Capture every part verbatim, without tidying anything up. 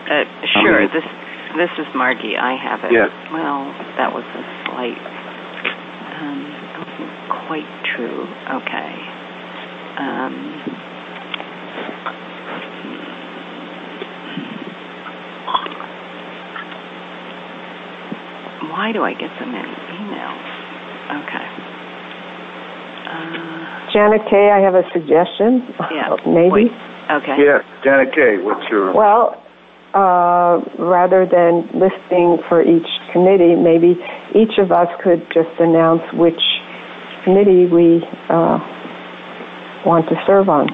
Uh, sure. I mean, this this is Margie. I have it. Yes. Well, that was a slight. Um, that wasn't quite true. Okay. Um, why do I get so many emails? Okay. Uh, Janet Kay, I have a suggestion. Yeah. Maybe. Wait. Okay. Yes, Janet Kay, what's your... Well, uh, rather than listing for each committee, maybe each of us could just announce which committee we uh, want to serve on.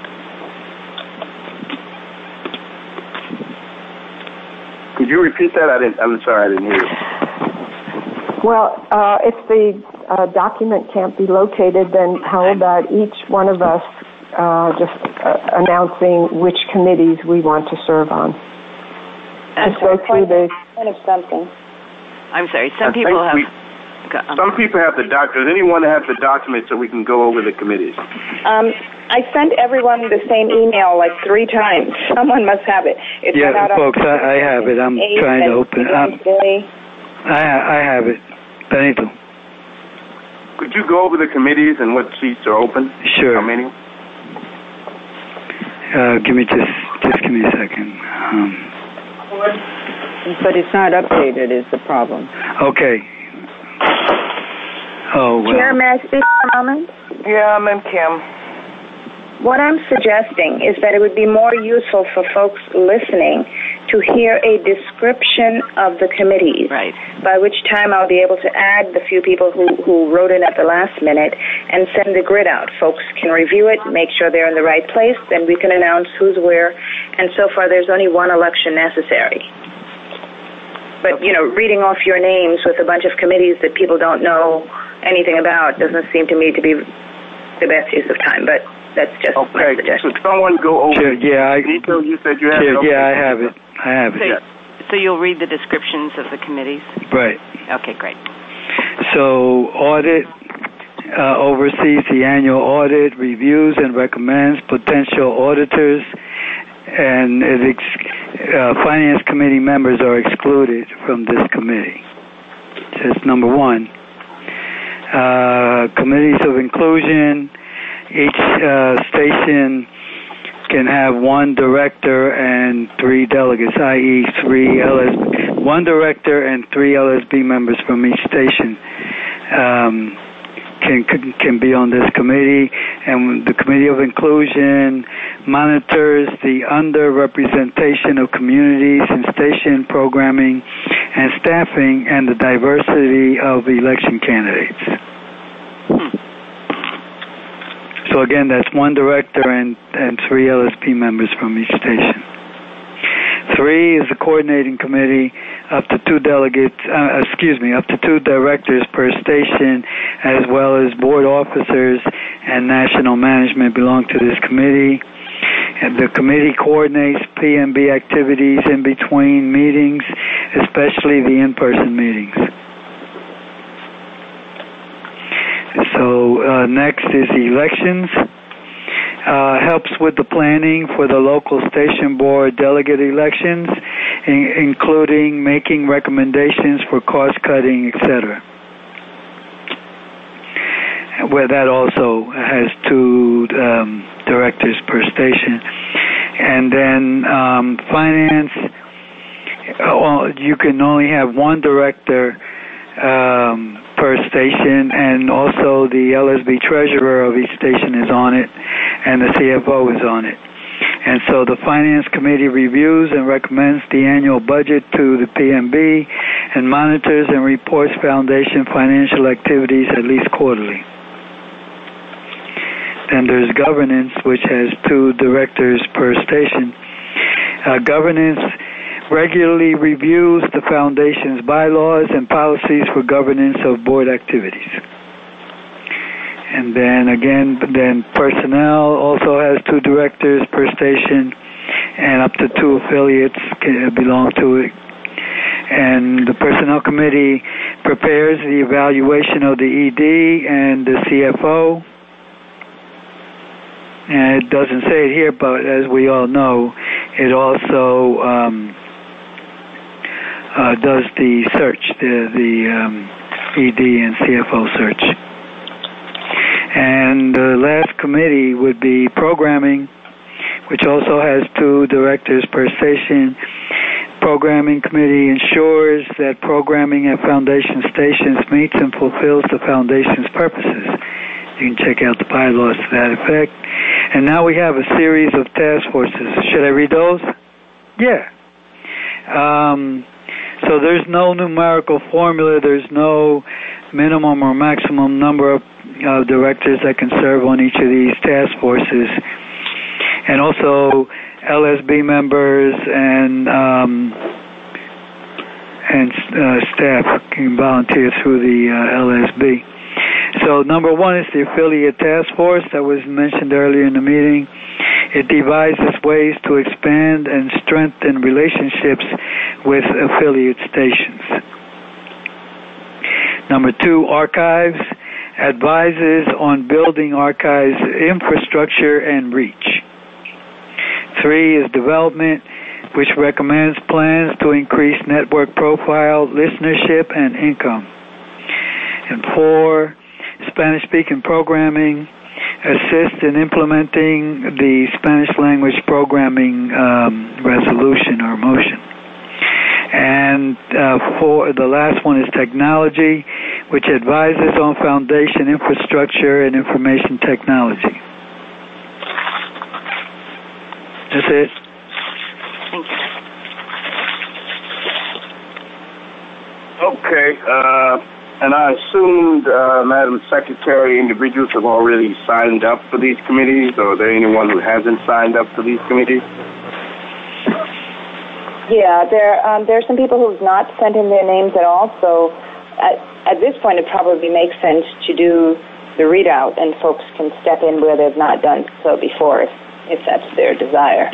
Could you repeat that? I didn't. I'm sorry, I didn't hear you. Well, uh, if the uh, document can't be located, then how about each one of us uh, just uh, announcing which committees we want to serve on? Just go through the... Kind of something. I'm sorry, some I people have... We, um, some people have the doc. Does anyone have the document so we can go over the committees? Um, I sent everyone the same email like three times. Someone must have it. It's yeah, out folks, on I, I have it. I'm trying to open it. Um, I, I have it. Benito. Could you go over the committees and what seats are open? Sure. How many? Uh, give me just, just give me a second. Um, but it's not updated is the problem. Okay. Oh, well. Chair, may I speak for a moment? Yeah, I'm in Kim. What I'm suggesting is that it would be more useful for folks listening to hear a description of the committees, right. by which time I'll be able to add the few people who, who wrote in at the last minute and send the grid out. Folks can review it, make sure they're in the right place, then we can announce who's where, and so far there's only one election necessary. But, you know, reading off your names with a bunch of committees that people don't know anything about doesn't seem to me to be the best use of time, but that's just okay. my suggestion. So someone go over. Sure, yeah, I, Nito, you said you have sure, it. Okay. Yeah, I have it. I have it. So, yeah. so you'll read the descriptions of the committees? Right. Okay, great. So audit uh, oversees the annual audit, reviews and recommends potential auditors, and it ex- uh, finance committee members are excluded from this committee. That's number one. Uh, committees of inclusion. Each uh, station can have one director and three delegates, that is, three L S B, one director and three L S B members from each station um, can can be on this committee. And the Committee of Inclusion monitors the underrepresentation of communities in station programming and staffing and the diversity of election candidates. Hmm. So again, that's one director and, and three L S P members from each station. Three is the coordinating committee, up to two delegates, uh, excuse me, up to two directors per station, as well as board officers and national management belong to this committee. And the committee coordinates P M B activities in between meetings, especially the in-person meetings. So uh, next is elections. Uh, helps with the planning for the local station board delegate elections, in, including making recommendations for cost cutting, et cetera. Where that also has two um, directors per station. And then um, finance, well, you can only have one director um, per station, and also the L S B treasurer of each station is on it, and the C F O is on it. And so the Finance Committee reviews and recommends the annual budget to the P M B and monitors and reports Foundation financial activities at least quarterly. Then there's governance, which has two directors per station. Uh, governance regularly reviews the Foundation's bylaws and policies for governance of board activities. And then again, then personnel also has two directors per station, and up to two affiliates can belong to it. And the Personnel Committee prepares the evaluation of the E D and the C F O. And it doesn't say it here, but as we all know, it also um, uh, does the search, the, the um, E D and C F O search. And the last committee would be programming, which also has two directors per station. Programming committee ensures that programming at Foundation stations meets and fulfills the Foundation's purposes. You can check out the bylaws to that effect. And now we have a series of task forces. Should I read those? Yeah. Um, so there's no numerical formula. There's no minimum or maximum number of uh, directors that can serve on each of these task forces. And also L S B members and um, and uh, staff can volunteer through the uh, L S B. So number one is the affiliate task force that was mentioned earlier in the meeting. It devises ways to expand and strengthen relationships with affiliate stations. Number two, archives advises on building archives infrastructure and reach. Three is development, which recommends plans to increase network profile, listenership, and income. And four, Spanish-speaking programming, assist in implementing the Spanish language programming um, resolution or motion. And uh, for the last one is technology, which advises on foundation infrastructure and information technology. That's it. Thank you. Okay, uh, and I assumed, uh, Madam Secretary, individuals have already signed up for these committees, or is there anyone who hasn't signed up for these committees? Yeah, there um, there are some people who've not sent in their names at all, so at, at this point it probably makes sense to do the readout, and folks can step in where they've not done so before, if, if that's their desire.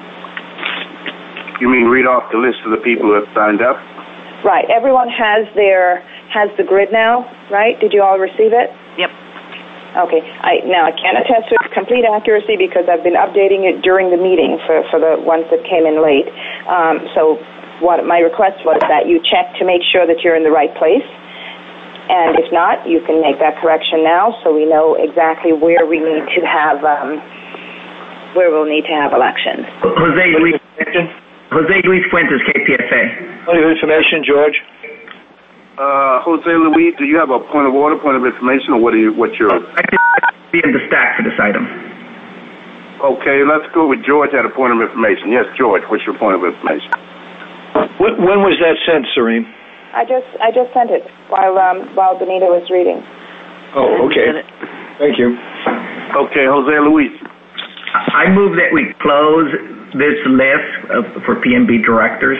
You mean read off the list of the people who have signed up? Right. Everyone has their has the grid now, right? Did you all receive it? Yep. Okay. I now I can't attest to its complete accuracy because I've been updating it during the meeting for, for the ones that came in late. Um, so what my request was that you check to make sure that you're in the right place. And if not, you can make that correction now so we know exactly where we need to have um, where we'll need to have elections. Jose Luis, Jose Luis Fuentes, K P F A. Point of information, George. Uh, Jose Luis, do you have a point of order, point of information, or what are you? What's your? I should be in the stack for this item. Okay, let's go with George at a point of information. Yes, George, what's your point of information? When, when was that sent, Serene? I just I just sent it while um, while Benita was reading. Oh, okay. Thank you. Okay, Jose Luis. I move that we close this list of, for P M B directors.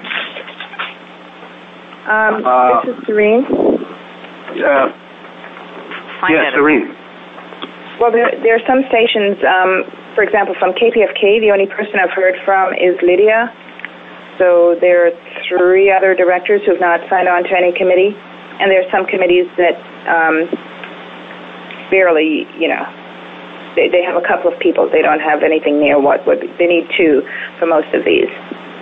Um, Uh, this is Serene. Yeah. Find Yes, out. Serene. Well, there, there are some stations, um, for example, from K P F K, the only person I've heard from is Lydia. So there are three other directors who have not signed on to any committee. And there are some committees that um, barely, you know, they, they have a couple of people. They don't have anything near what would be. They need two for most of these.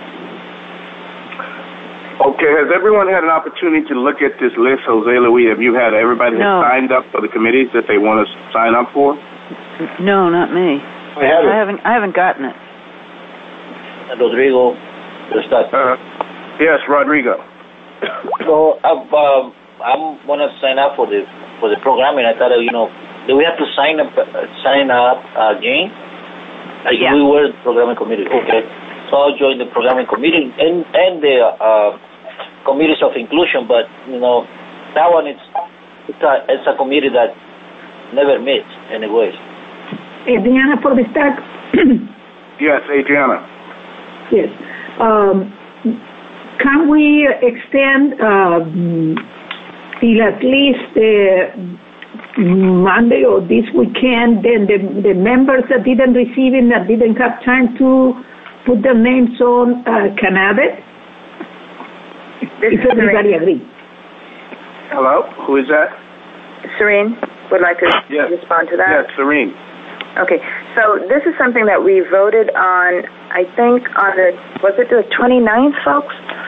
Okay, has everyone had an opportunity to look at this list, Jose Luis? Have you had everybody No. has signed up for the committees that they want to sign up for? No, not me. I haven't. I haven't. I haven't gotten it. Rodrigo, start. Uh, yes, Rodrigo. So uh, um, I'm gonna sign up for the for the program, and I thought, uh, you know, do we have to sign up uh, sign up again? Like Yeah. we were the programming committee. Okay, so I'll join the programming committee and and the uh, committees of inclusion. But you know, that one it's it's a, it's a committee that never meets anyways. Adriana for the stack. Yes, Adriana. Yes. Um, can we extend um, till at least uh, Monday or this weekend? Then the, the members that didn't receive it, that didn't have time to put their names on, uh, can have it? This if is everybody Serene. agrees. Hello, who is that? Serene would like to Yes. respond to that. Yes, Serene. Okay, so this is something that we voted on, I think, on the, was it the twenty-ninth, folks?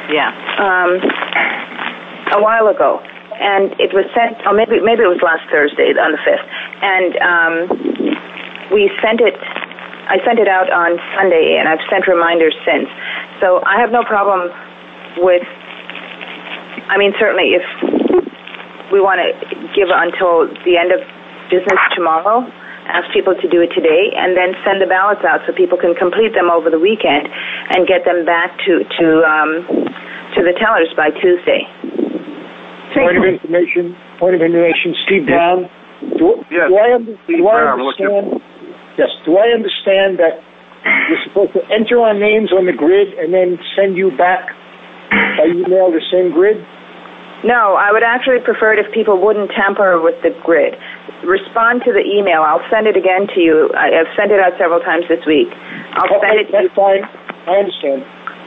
Yeah. Um, a while ago, and it was sent. Or maybe maybe it was last Thursday on the fifth, and um, we sent it. I sent it out on Sunday, and I've sent reminders since. So I have no problem with. I mean, certainly, if we want to give until the end of business tomorrow, ask people to do it today, and then send the ballots out so people can complete them over the weekend and get them back to to um, to the tellers by Tuesday. Point of information. Point of information. Steve Brown. Do, yes. do I, under, Steve do I Brown, understand? Yes. Do I understand that you're supposed to enter our names on the grid and then send you back by email the same grid? No, I would actually prefer it if people wouldn't tamper with the grid. Respond to the email. I'll send it again to you. I have sent it out several times this week. I'll okay, send it to that's you. fine. I understand.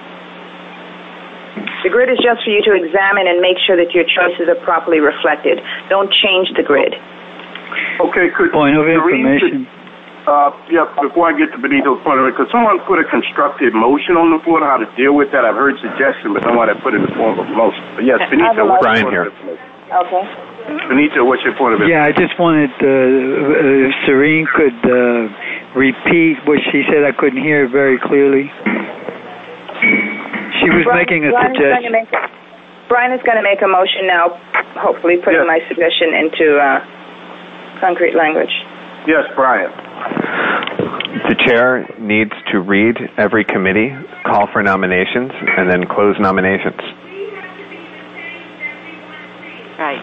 The grid is just for you to examine and make sure that your choices are properly reflected. Don't change the grid. Okay, could point of Serene, information. Could, uh, yeah, before I get to Benito's point of it, could someone put a constructive motion on the floor on how to deal with that? I've heard suggestions, but no one had put it in the form of a motion. But yes, Benito, what's Brian your here. point of information? Okay. Benito, what's your point of information? Yeah, I just wanted uh, uh, if Serene could uh, repeat what she said. I couldn't hear it very clearly. She was Brian, making a Brian suggestion. Is make a, Brian is going to make a motion now, hopefully putting yes. my suggestion into uh, concrete language. Yes, Brian. The chair needs to read every committee, call for nominations, and then close nominations. Right.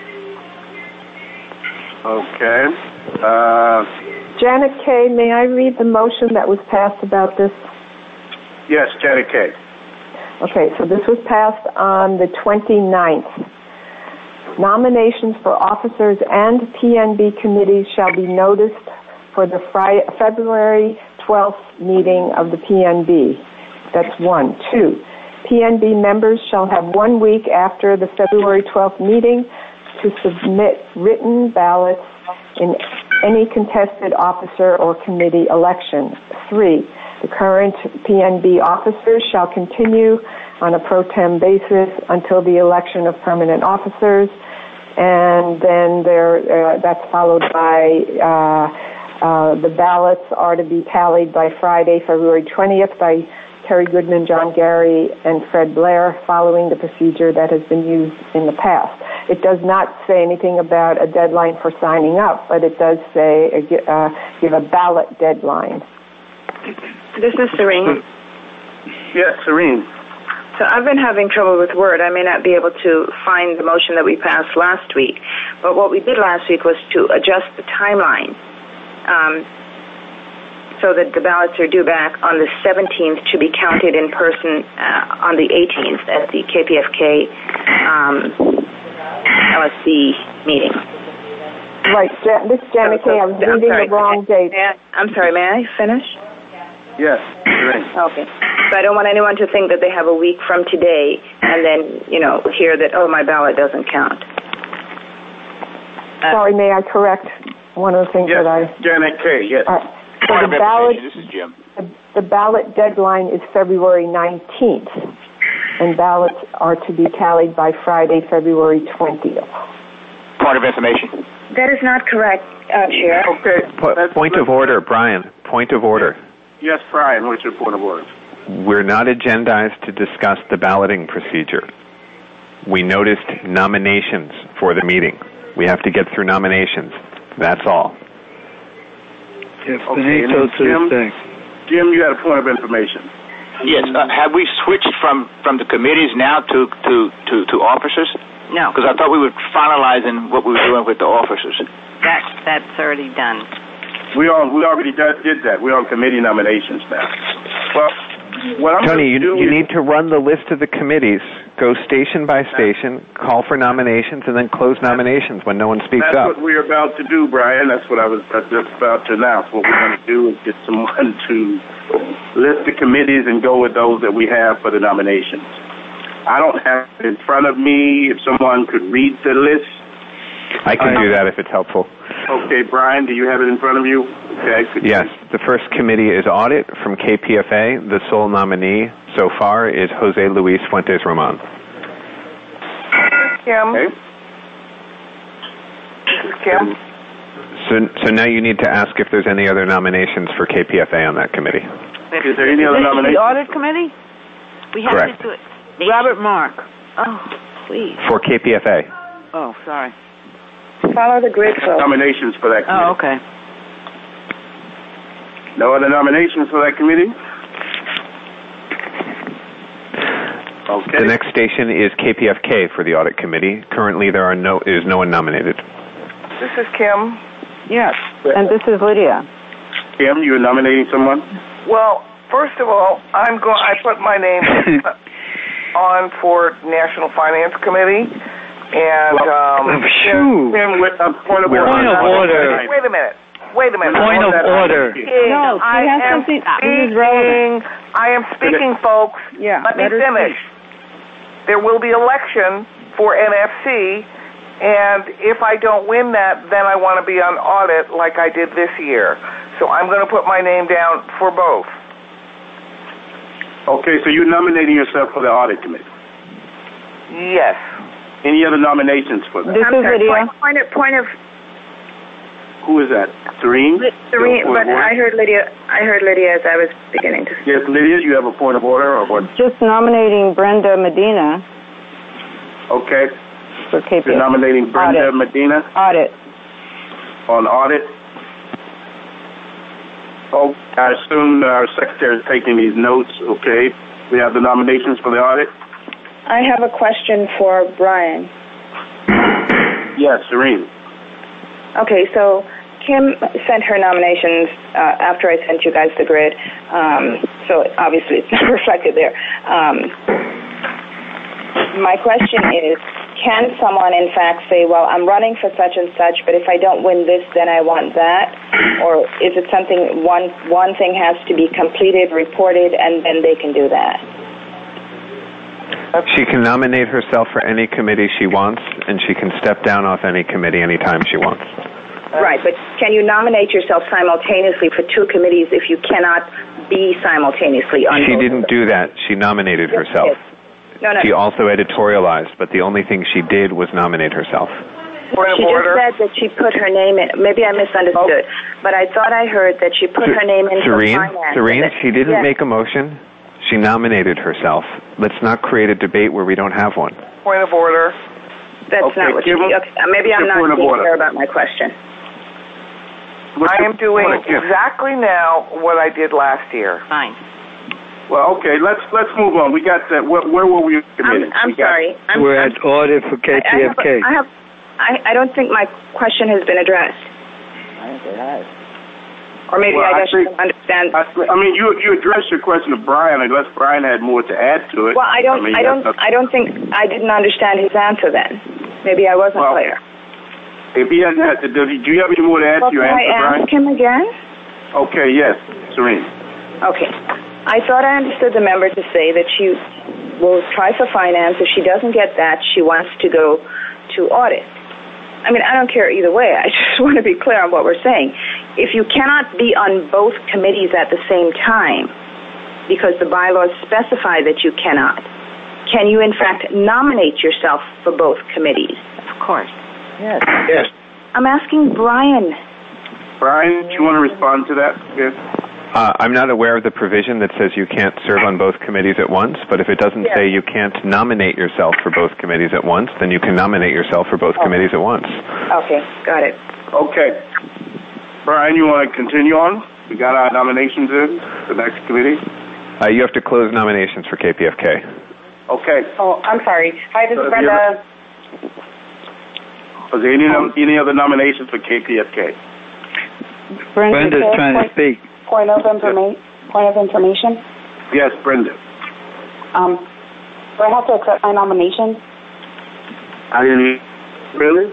Okay. Uh, Janet Kay, may I read the motion that was passed about this? yes, Janet Kay. Okay, so this was passed on the twenty-ninth. Nominations for officers and P N B committees shall be noticed for the Friday, February twelfth meeting of the P N B. That's one. Two, P N B members shall have one week after the February twelfth meeting to submit written ballots in any contested officer or committee election. Three, the current P N B officers shall continue on a pro tem basis until the election of permanent officers, and then there uh, that's followed by uh, uh, the ballots are to be tallied by Friday, February twentieth by Terry Goodman, John Gary, and Fred Blair, following the procedure that has been used in the past. It does not say anything about a deadline for signing up, but it does say uh, give a ballot deadline. This is Serene. Yes, Serene. So I've been having trouble with Word. I may not be able to find the motion that we passed last week, but what we did last week was to adjust the timeline um, so that the ballots are due back on the seventeenth to be counted in person uh, on the eighteenth at the K P F K um, L S C meeting. Right, Ja- this is Janet Kay. I was I'm reading sorry. the wrong date. May I, I'm sorry, may I finish? Yes, Serene. Okay. So I don't want anyone to think that they have a week from today and then, you know, hear that, oh, my ballot doesn't count. Uh, Sorry, may I correct one of the things yes, that I... Janet Kay, yes. Uh, so Point the of ballot, information. This is Jim. the, the ballot deadline is February nineteenth, and ballots are to be tallied by Friday, February twentieth. Point of information. That is not correct, uh, Chair. Okay. Po- point of order, Brian. Point of order. Yes, Brian, what's your point of order? We're not agendized to discuss the balloting procedure. We noticed nominations for the meeting. We have to get through nominations. That's all. Yes, Okay, Benito and to Jim? the Jim, you had a point of information. Yes. Uh, have we switched from, from the committees now to, to, to, to officers? No, Because I thought we were finalizing what we were doing with the officers. that that's already done. We all we already did, did that. We're on committee nominations now. Well, what I'm Tony, you, do you is, need to run the list of the committees, go station by station, call for nominations, and then close nominations when no one speaks That's up. what we're about to do, Brian. That's what I was just about to announce. What we're going to do is get someone to list the committees and go with those that we have for the nominations. I don't have it in front of me. If someone could read the list. I can do that if it's helpful. Okay, Brian, do you have it in front of you? Okay. Yes. The first committee is Audit from K P F A. The sole nominee, so far is Jose Luis Fuentes Roman. Kim. Okay. This is Kim. So, so now you need to ask if there's any other nominations for K P F A on that committee. Is there any other nominations? The audit committee? We have Correct. to do it. Robert Mark. Oh, please. For K P F A. Oh, sorry. Follow the grid flow. Nominations for that committee. Oh, okay. No other nominations for that committee? Okay. The next station is K P F K for the audit committee. Currently, there are no is no one nominated. This is Kim. Yes, and this is Lydia. Kim, you are nominating someone? Well, first of all, I'm going. I put my name on for National Finance Committee, and um, Kim, Kim, with a point of We're order. on of order. Wait a minute. Wait a minute. Point of order. No, she I has am something- speaking. this is relevant. I am speaking, folks. Yeah, Let me let her finish. There will be election for N F C, and if I don't win that, then I want to be on audit like I did this year. So I'm going to put my name down for both. Okay, so you're nominating yourself for the audit committee. Yes. Any other nominations for that? This I'm is sorry, Lydia. point, point of point of Who is that? Serene? Serene, You have a point but of order? I heard Lydia. I heard Lydia as I was beginning to. Yes, Lydia, you have a point of order or what? Just nominating Brenda Medina Okay. for K P F A. You're nominating Brenda Audit. Medina Audit. on audit. Oh, I assume our secretary is taking these notes. Okay. We have the nominations for the audit. I have a question for Brian. Yes, Serene. Okay, so Kim sent her nominations uh, after I sent you guys the grid, um, so obviously it's not reflected there. Um, my question is, can someone in fact say, well, I'm running for such and such, but if I don't win this, then I want that? Or is it something, one, one thing has to be completed, reported, and then they can do that? She can nominate herself for any committee she wants, and she can step down off any committee anytime she wants. Right, but can you nominate yourself simultaneously for two committees if you cannot be simultaneously on She both? didn't do that. She nominated herself. No, no. She also editorialized, but the only thing she did was nominate herself. Point of She order. just said that she put her name in. Maybe I misunderstood, but I thought I heard that she put her name in for Serene, finance. Serene, she didn't Yes. make a motion. She nominated herself. Let's not create a debate where we don't have one. Point of order. That's Okay, not what she. give him- Okay, maybe give I'm your not point of being order. clear about my question. What's I your am doing point of- yes. exactly now what I did last year. Fine. Well, okay, let's let's move on. We got that. Where, where were we committed? I'm, I'm We got- sorry. I'm, We're I'm, at audit for K I, P I F have, K. I have. I, I don't think my question has been addressed. I think it has. Or maybe Well, I I just think- don't understand. I, I mean, you you addressed your question to Brian, unless Brian had more to add to it. Well, I don't. mean, I don't. that's- I don't think I didn't understand his answer then. Maybe I wasn't Well, clear. If he hasn't had to, does he, do you have any more to add Well, to your can I answer, Brian? ask him again? Okay, yes, Serene. Okay. I thought I understood the member to say that she will try for finance. If she doesn't get that, she wants to go to audit. I mean, I don't care either way. I just want to be clear on what we're saying. If you cannot be on both committees at the same time, because the bylaws specify that you cannot, can you in fact nominate yourself for both committees? Of course. Yes. Yes. I'm asking Brian. Brian, do you want to respond to that? Yes. Uh, I'm not aware of the provision that says you can't serve on both committees at once, but if it doesn't Yeah. say you can't nominate yourself for both committees at once, then you can nominate yourself for both Oh. committees at once. Okay, got it. Okay. Brian, you want to continue on? We got our nominations in the next committee. Uh, you have to close nominations for K P F K. Okay. Oh, I'm sorry. Hi, this So is if you Brenda. Was there any any other nominations for K P F K? Brenda, Brenda's trying to speak. Point of informa- point of information. Yes, Brenda. Um, do I have to accept my nomination? I didn't. Really?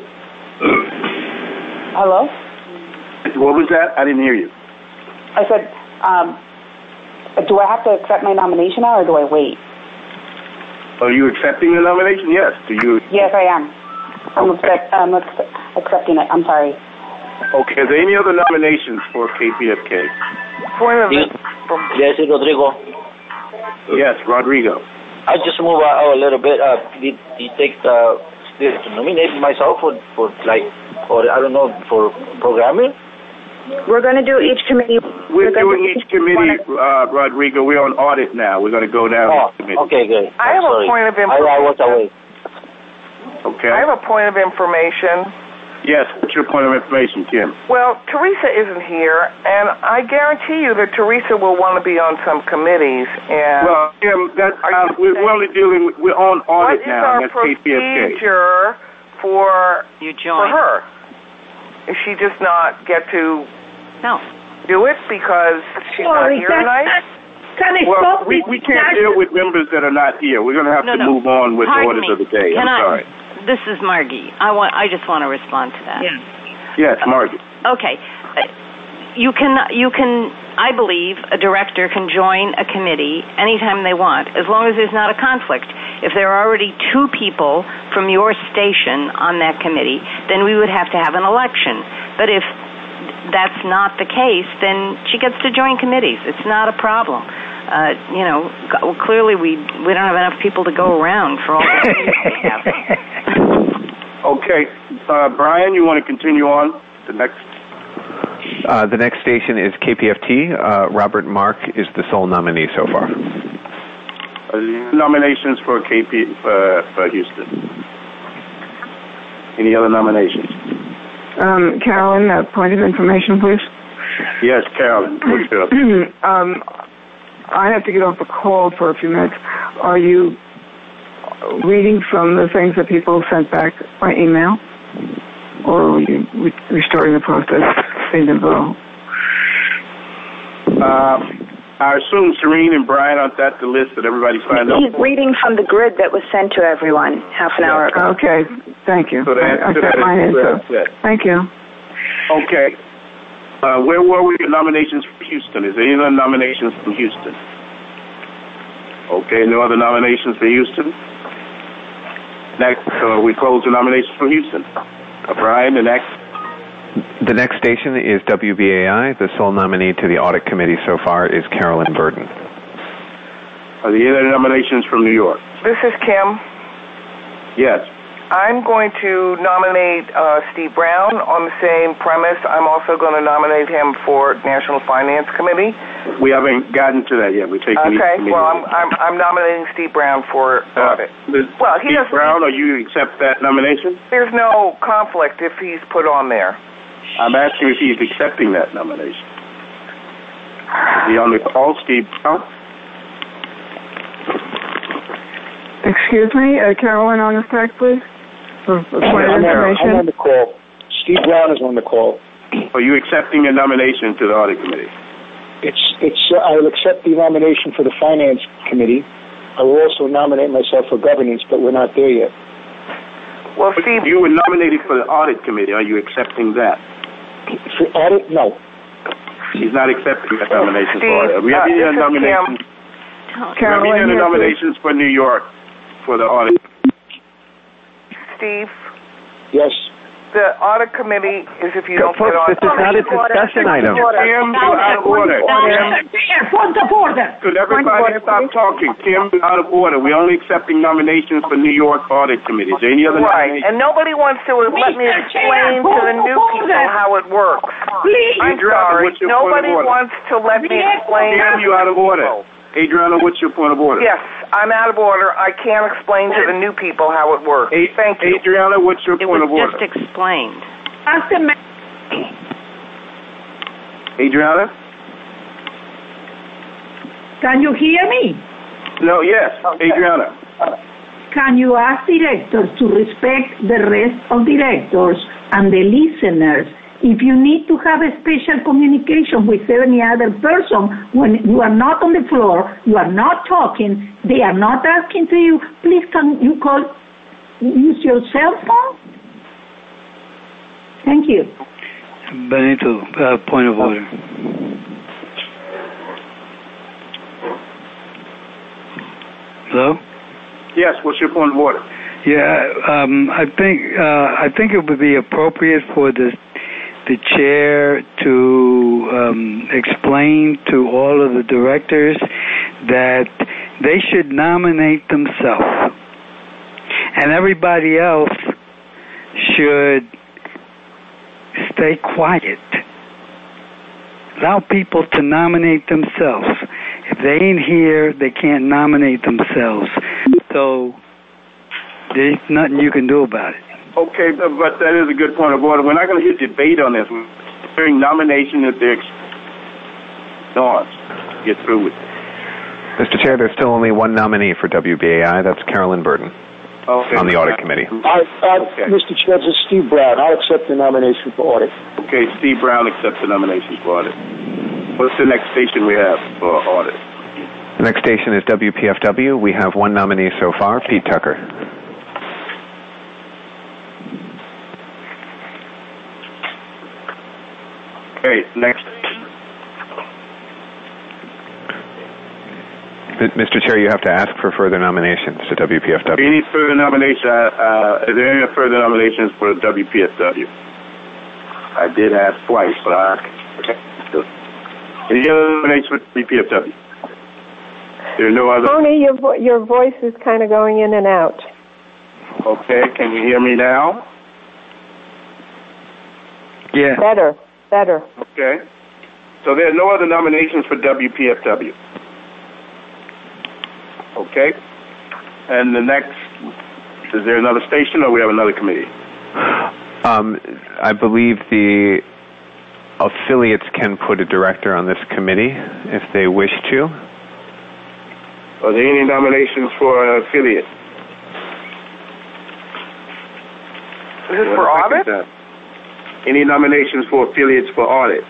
Hello? What was that? I didn't hear you. I said, um, do I have to accept my nomination now, or do I wait? Are you accepting the nomination? Yes. Do you? Yes, I am. I'm, accept- I'm ac- accepting it. I'm sorry. Okay. Is there any other nominations for K P F K? Point of Sí. from Yes, Rodrigo. Yes, Rodrigo. I just move out a little bit. Uh, did you take uh, this to nominate myself for, for like, or I don't know, for programming? We're going to do each committee. We're, We're doing each committee, uh, Rodrigo. We're on audit now. We're going to go down oh, each committee. Okay, good. I have sorry. a point of information. I, I was away. Okay. I have a point of information. Yes, what's your point of information, Kim? Well, Teresa isn't here, and I guarantee you that Teresa will want to be on some committees. And well, Kim, that's uh, we're only dealing with, we're on audit now. What is our our procedure for you join. for her? Is she just not get to no. do it because she's Sorry, not here tonight? Can I well, stop we, we can't deal with members that are not here. We're going to have no, to no. move on with Pardon orders me. of the day. Can I'm I, sorry. This is Margie. I want. I just want to respond to that. Yeah. Yes, Margie. Okay. You can. You can. I believe a director can join a committee anytime they want, as long as there's not a conflict. If there are already two people from your station on that committee, then we would have to have an election. But if that's not the case, then she gets to join committees. It's not a problem. Uh, you know, well, clearly we we don't have enough people to go around for all the committees we have. Okay, uh, Brian, you want to continue on the next? Uh, the next station is K P F T. Uh, Robert Mark is the sole nominee so far. Uh, nominations for K P uh, for Houston. Any other nominations? Um, Carolyn, a point of information, please. Yes, Carolyn. What's your um, I have to get off the call for a few minutes. Are you reading from the things that people sent back by email? Or are you restarting the process in the vote? Uh, I assume Serene and Brian aren't that the list that everybody signed up He's for? reading from the grid that was sent to everyone half an hour ago. Okay, thank you. So the I, I answer to got that my is answer. yes. Thank you. Okay. Uh, where were we? Nominations for Houston. Is there any other nominations from Houston? Okay, no other nominations for Houston? Next, uh, we close the nominations for Houston. Uh, Brian, the next? The next station is W B A I. The sole nominee to the audit committee so far is Carolyn Burden. Are there any other nominations from New York? This is Kim. Yes. I'm going to nominate uh, Steve Brown on the same premise. I'm also going to nominate him for National Finance Committee. We haven't gotten to that yet. We're taking Okay. each committee. Well, I'm I'm, I'm nominating Steve Brown for audit. Uh, well, he Steve doesn't. Brown, are you accept that nomination? There's no conflict if he's put on there. I'm asking if he's accepting that nomination. Is he on the call, Steve Brown? Excuse me, uh, Carolyn on the track, please. For, for point of I'm, information. I'm on the call. Steve Brown is on the call. Are you accepting a nomination to the audit committee? It's it's. Uh, I will accept the nomination for the finance committee. I will also nominate myself for governance, but we're not there yet. Well, Steve, you were nominated for the audit committee. Are you accepting that? For audit, no. He's not accepting that nomination Steve, for audit. We have uh, any this other is nominations? Kim. We have any other nominations for New York for the audit? Steve, Yes. the audit committee is if you don't Folks, get on. this is not a discussion item. Kim, you're out of order. Kim, Point of order. could everybody stop talking? Kim, you're out of order. We're only accepting nominations for New York audit committee. Is there any other Right, nominations? and nobody wants to let me explain to the new people how it works. Please. I'm Adriana, sorry, what's your point of nobody order? wants to let me explain. Kim, you're out of order. Adriana, what's your point of order? Yes, I'm out of order. I can't explain to the new people how it works. A- Thank you. Adriana, what's your It point was of order? just explained. Ask the ma- Adriana? Can you hear me? No, yes. Adriana. Can you ask directors to respect the rest of directors and the listeners? If you need to have a special communication with any other person, when you are not on the floor, you are not talking, they are not asking to you, please can you call, use your cell phone? Thank you. Benito, uh, point of order. Hello? Yes, what's your point of order? Yeah, um, I think uh, I think it would be appropriate for the the chair to um, explain to all of the directors that they should nominate themselves. And everybody else should stay quiet. Allow people to nominate themselves. If they ain't here, they can't nominate themselves. So there's nothing you can do about it. Okay, but that is a good point of order. We're not going to hit debate on this. We're hearing nomination if they're on. Get through with it. Mister Chair, there's still only one nominee for W B A I. That's Carolyn Burton okay. on the Audit Committee. I, I, okay. Mister Chair, this is Steve Brown. I'll accept the nomination for audit. Okay, Steve Brown accepts the nomination for audit. What's the next station we have for audit? The next station is W P F W. We have one nominee so far, Pete Tucker. Okay, next. Mister Chair, you have to ask for further nominations to W P F W. Any further nominations? Uh, is there any further nominations for W P F W? I did ask twice, but I... Okay. Any other nominations for W P F W? There are no other... Tony, your, vo- your voice is kind of going in and out. Okay, can you hear me now? Yeah. Better, better. Okay. So there are no other nominations for W P F W. Okay. And the next, is there another station or we have another committee? Um, I believe the affiliates can put a director on this committee if they wish to. Are there any nominations for an affiliate? Is this for audit? Any nominations for affiliates for audit?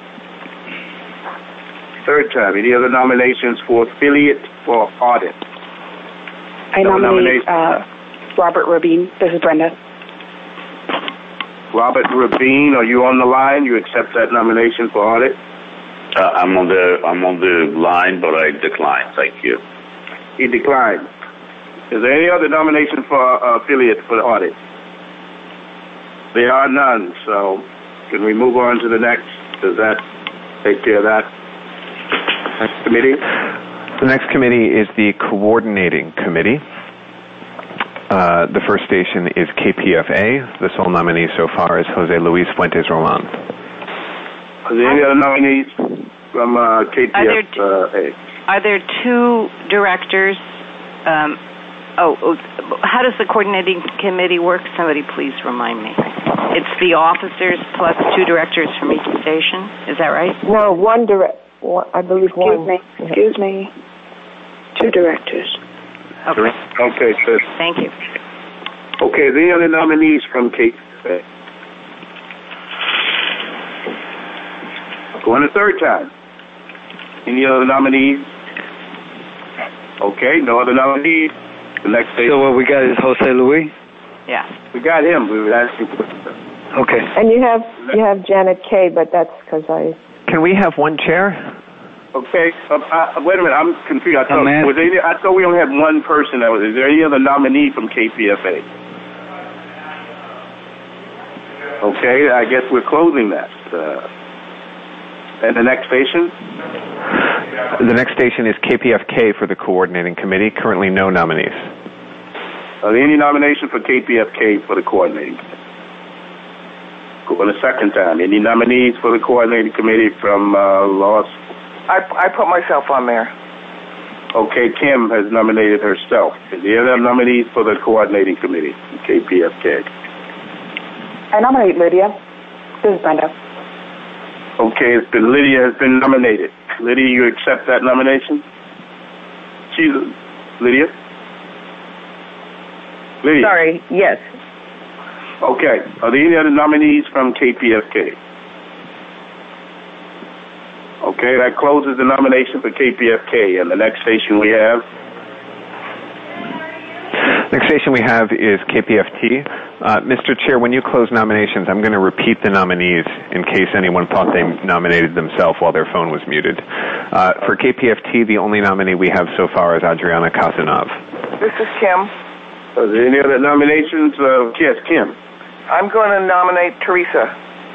Third time. Any other nominations for affiliate for audit? I no nominate uh, Robert Rabin. This is Brenda. Robert Rabin, are you on the line? You accept that nomination for audit? Uh, I'm on the I'm on the line, but I decline. Thank you. He declined. Is there any other nomination for uh, affiliate for the audit? There are none. So, can we move on to the next? Does that take care of that? Next committee. The next committee is the Coordinating Committee. Uh, the first station is K P F A. The sole nominee so far is Jose Luis Fuentes Roman. Are there any other nominees from uh, K P F A? Are there, t- are there two directors? Um, oh, oh, how does the Coordinating Committee work? Somebody please remind me. It's the officers plus two directors from each station. Is that right? No, one direct. I believe Excuse one. me. Excuse me. Two directors. Okay. Okay, so. Thank you. Okay, the other nominees from K P F A. Going a third time. Any other nominees? Okay, no other nominees. The next station. So what we got is Jose Luis? Yeah. We got him. We were asking for. Okay. And you have you have Janet Kay, but that's because I. Can we have one chair? Okay. Um, uh, wait a minute. I'm confused. I thought, man. was there any, I thought we only had one person. That was. Is there any other nominee from K P F A? Okay. I guess we're closing that. Uh, and the next station? The next station is K P F K for the Coordinating Committee. Currently no nominees. Are there any nomination for K P F K for the Coordinating Committee? Going a second time. Any nominees for the Coordinating Committee from uh, Los? I, I put myself on there. Okay, Kim has nominated herself. Is there other nominees for the Coordinating Committee, K P F K? I nominate Lydia. This is Brenda. Okay, it's been, Lydia has been nominated. Lydia, you accept that nomination? She's Lydia? Lydia. Sorry, yes. Okay. Are there any other nominees from K P F K? Okay, that closes the nomination for K P F K. And the next station we have? Next station we have is K P F T. Uh, Mister Chair, when you close nominations, I'm going to repeat the nominees in case anyone thought they nominated themselves while their phone was muted. Uh, for K P F T, the only nominee we have so far is Adriana Casanov. This is Kim. Are there any other nominations? Uh, yes, Kim. I'm going to nominate Teresa.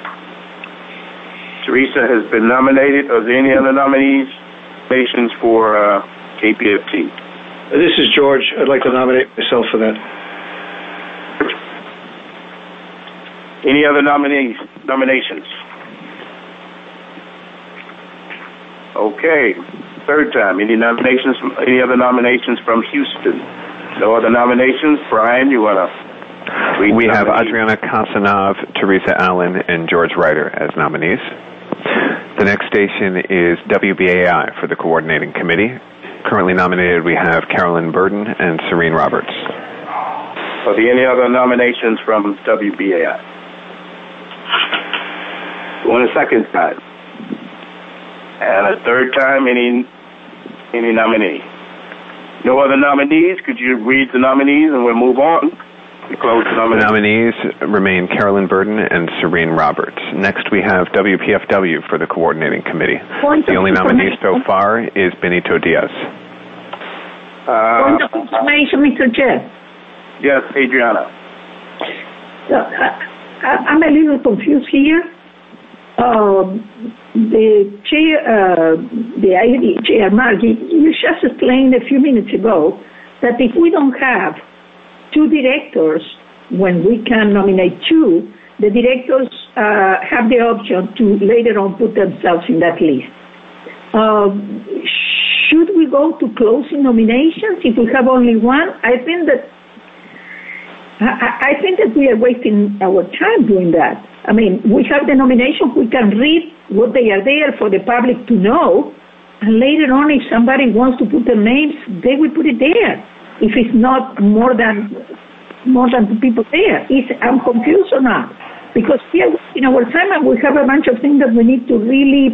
Teresa has been nominated. Are there any other nominees, nominations for uh, K P F T? This is George. I'd like to nominate myself for that. Any other nominees, nominations? Okay, third time. Any nominations? From, any other nominations from Houston? No other nominations. Brian, you want to read? We the have nominees? Adriana Konsanov, Teresa Allen, and George Ryder as nominees. The next station is W B A I for the coordinating committee. Currently nominated, we have Carolyn Burden and Serene Roberts. Are there any other nominations from W B A I? One a second time. And a third time, any any nominee? No other nominees? Could you read the nominees and we'll move on? We close the nominees. The nominees remain Carolyn Burden and Serene Roberts. Next, we have W P F W for the coordinating committee. Point the only nominee so far is Benito Diaz. Uh, Point of information, Mister Chair. Yes, Adriana. So, uh, I'm a little confused here. Um, the chair, uh, the I D chair, Margie, you just explained a few minutes ago that if we don't have two directors, when we can nominate two, the directors uh, have the option to later on put themselves in that list. Um, should we go to closing nominations if we have only one? I think that I, I think that we are wasting our time doing that. I mean, we have the nominations, we can read what they are there for the public to know, and later on, if somebody wants to put their names, they will put it there. If it's not more than more than two people there, is I'm confused or not? Because we are in our time, and we have a bunch of things that we need to really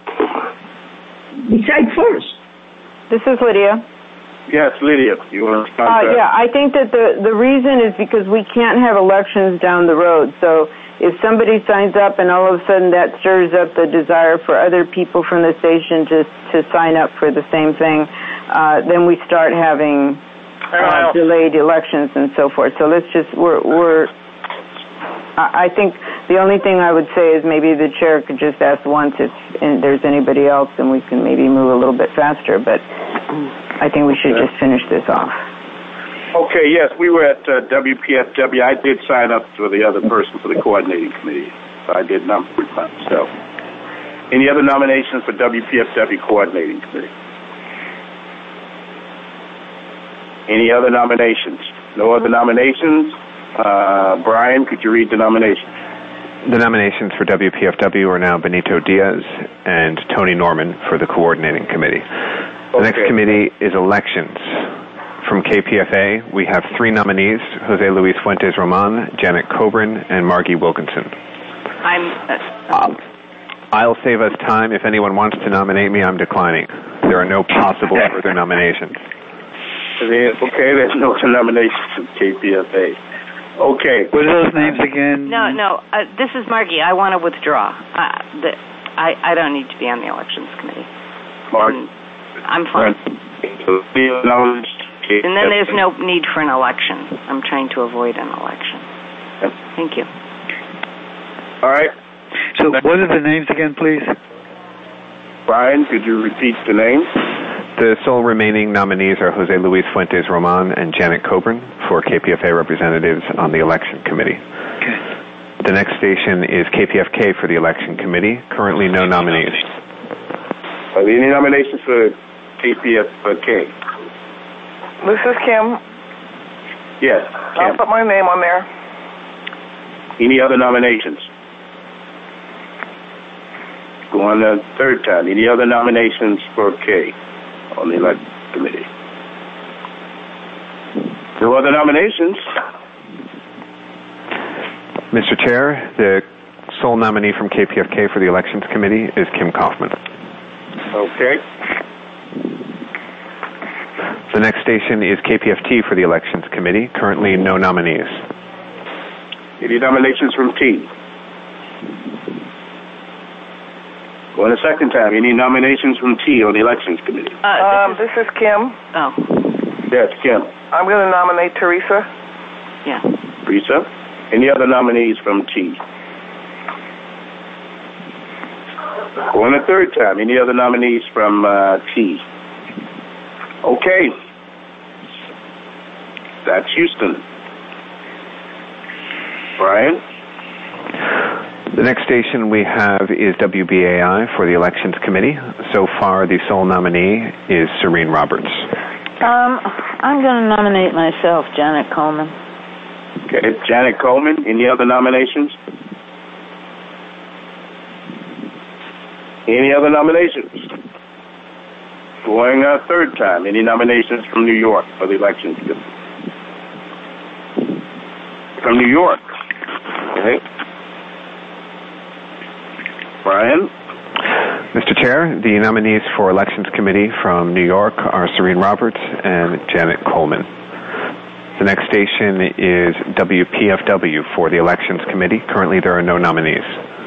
decide first. This is Lydia. Yes, Lydia, you want to respond Uh, to that? yeah, I think that the, the reason is because we can't have elections down the road. So if somebody signs up and all of a sudden that stirs up the desire for other people from the station to, to sign up for the same thing, uh, then we start having uh, delayed elections and so forth. So let's just, we're, we're, I think the only thing I would say is maybe the chair could just ask once if there's anybody else and we can maybe move a little bit faster, but I think we should just finish this off. Okay, yes, we were at uh, W P F W. I did sign up for the other person for the coordinating committee, so I did nominate myself. Any other nominations for W P F W coordinating committee? Any other nominations? No other nominations? Uh, Brian, could you read the nominations? The nominations for W P F W are now Benito Diaz and Tony Norman for the coordinating committee. The Okay. next committee is elections. From K P F A, we have three nominees, Jose Luis Fuentes Roman, Janet Coburn, and Margie Wilkinson. I'm. Uh, I'll save us time. If anyone wants to nominate me, I'm declining. There are no possible further nominations. Okay, there's no nominations from K P F A. Okay. What are those names again? No, no. Uh, this is Margie. I want to withdraw. Uh, the, I I don't need to be on the elections committee. Mark. And I'm fine. And then there's no need for an election. I'm trying to avoid an election. Thank you. All right. So what are the names again, please? Brian, could you repeat the names? The sole remaining nominees are Jose Luis Fuentes Roman and Janet Coburn for K P F A representatives on the election committee. Okay. The next station is K P F K for the election committee. Currently no nominees. Are there any nominations for K P F K? This is Kim. Yes, I'll Kim. put my name on there. Any other nominations? Go on the third time. Any other nominations for K on the election committee? No other nominations? Mister Chair, the sole nominee from K P F K for the elections committee is Kim Kaufman. Okay. The next station is K P F T for the elections committee. Currently no nominees. Any nominations from T? Go on a second time. Any nominations from T on the elections committee? Uh, Um, this is Kim. Oh, Yes, Kim. I'm going to nominate Teresa. yeah. Teresa. Any other nominees from T? Go on a third time. Any other nominees from uh, T? Okay. That's Houston. Brian? The next station we have is W B A I for the Elections Committee. So far, the sole nominee is Serene Roberts. Um, I'm going to nominate myself, Janet Coleman. Okay, Janet Coleman. Any other nominations? Any other nominations? Going a third time. Any nominations from New York for the Elections Committee? From New York. Okay. Brian? Mister Chair, the nominees for Elections Committee from New York are Serene Roberts and Janet Coleman. The next station is W P F W for the Elections Committee. Currently, there are no nominees.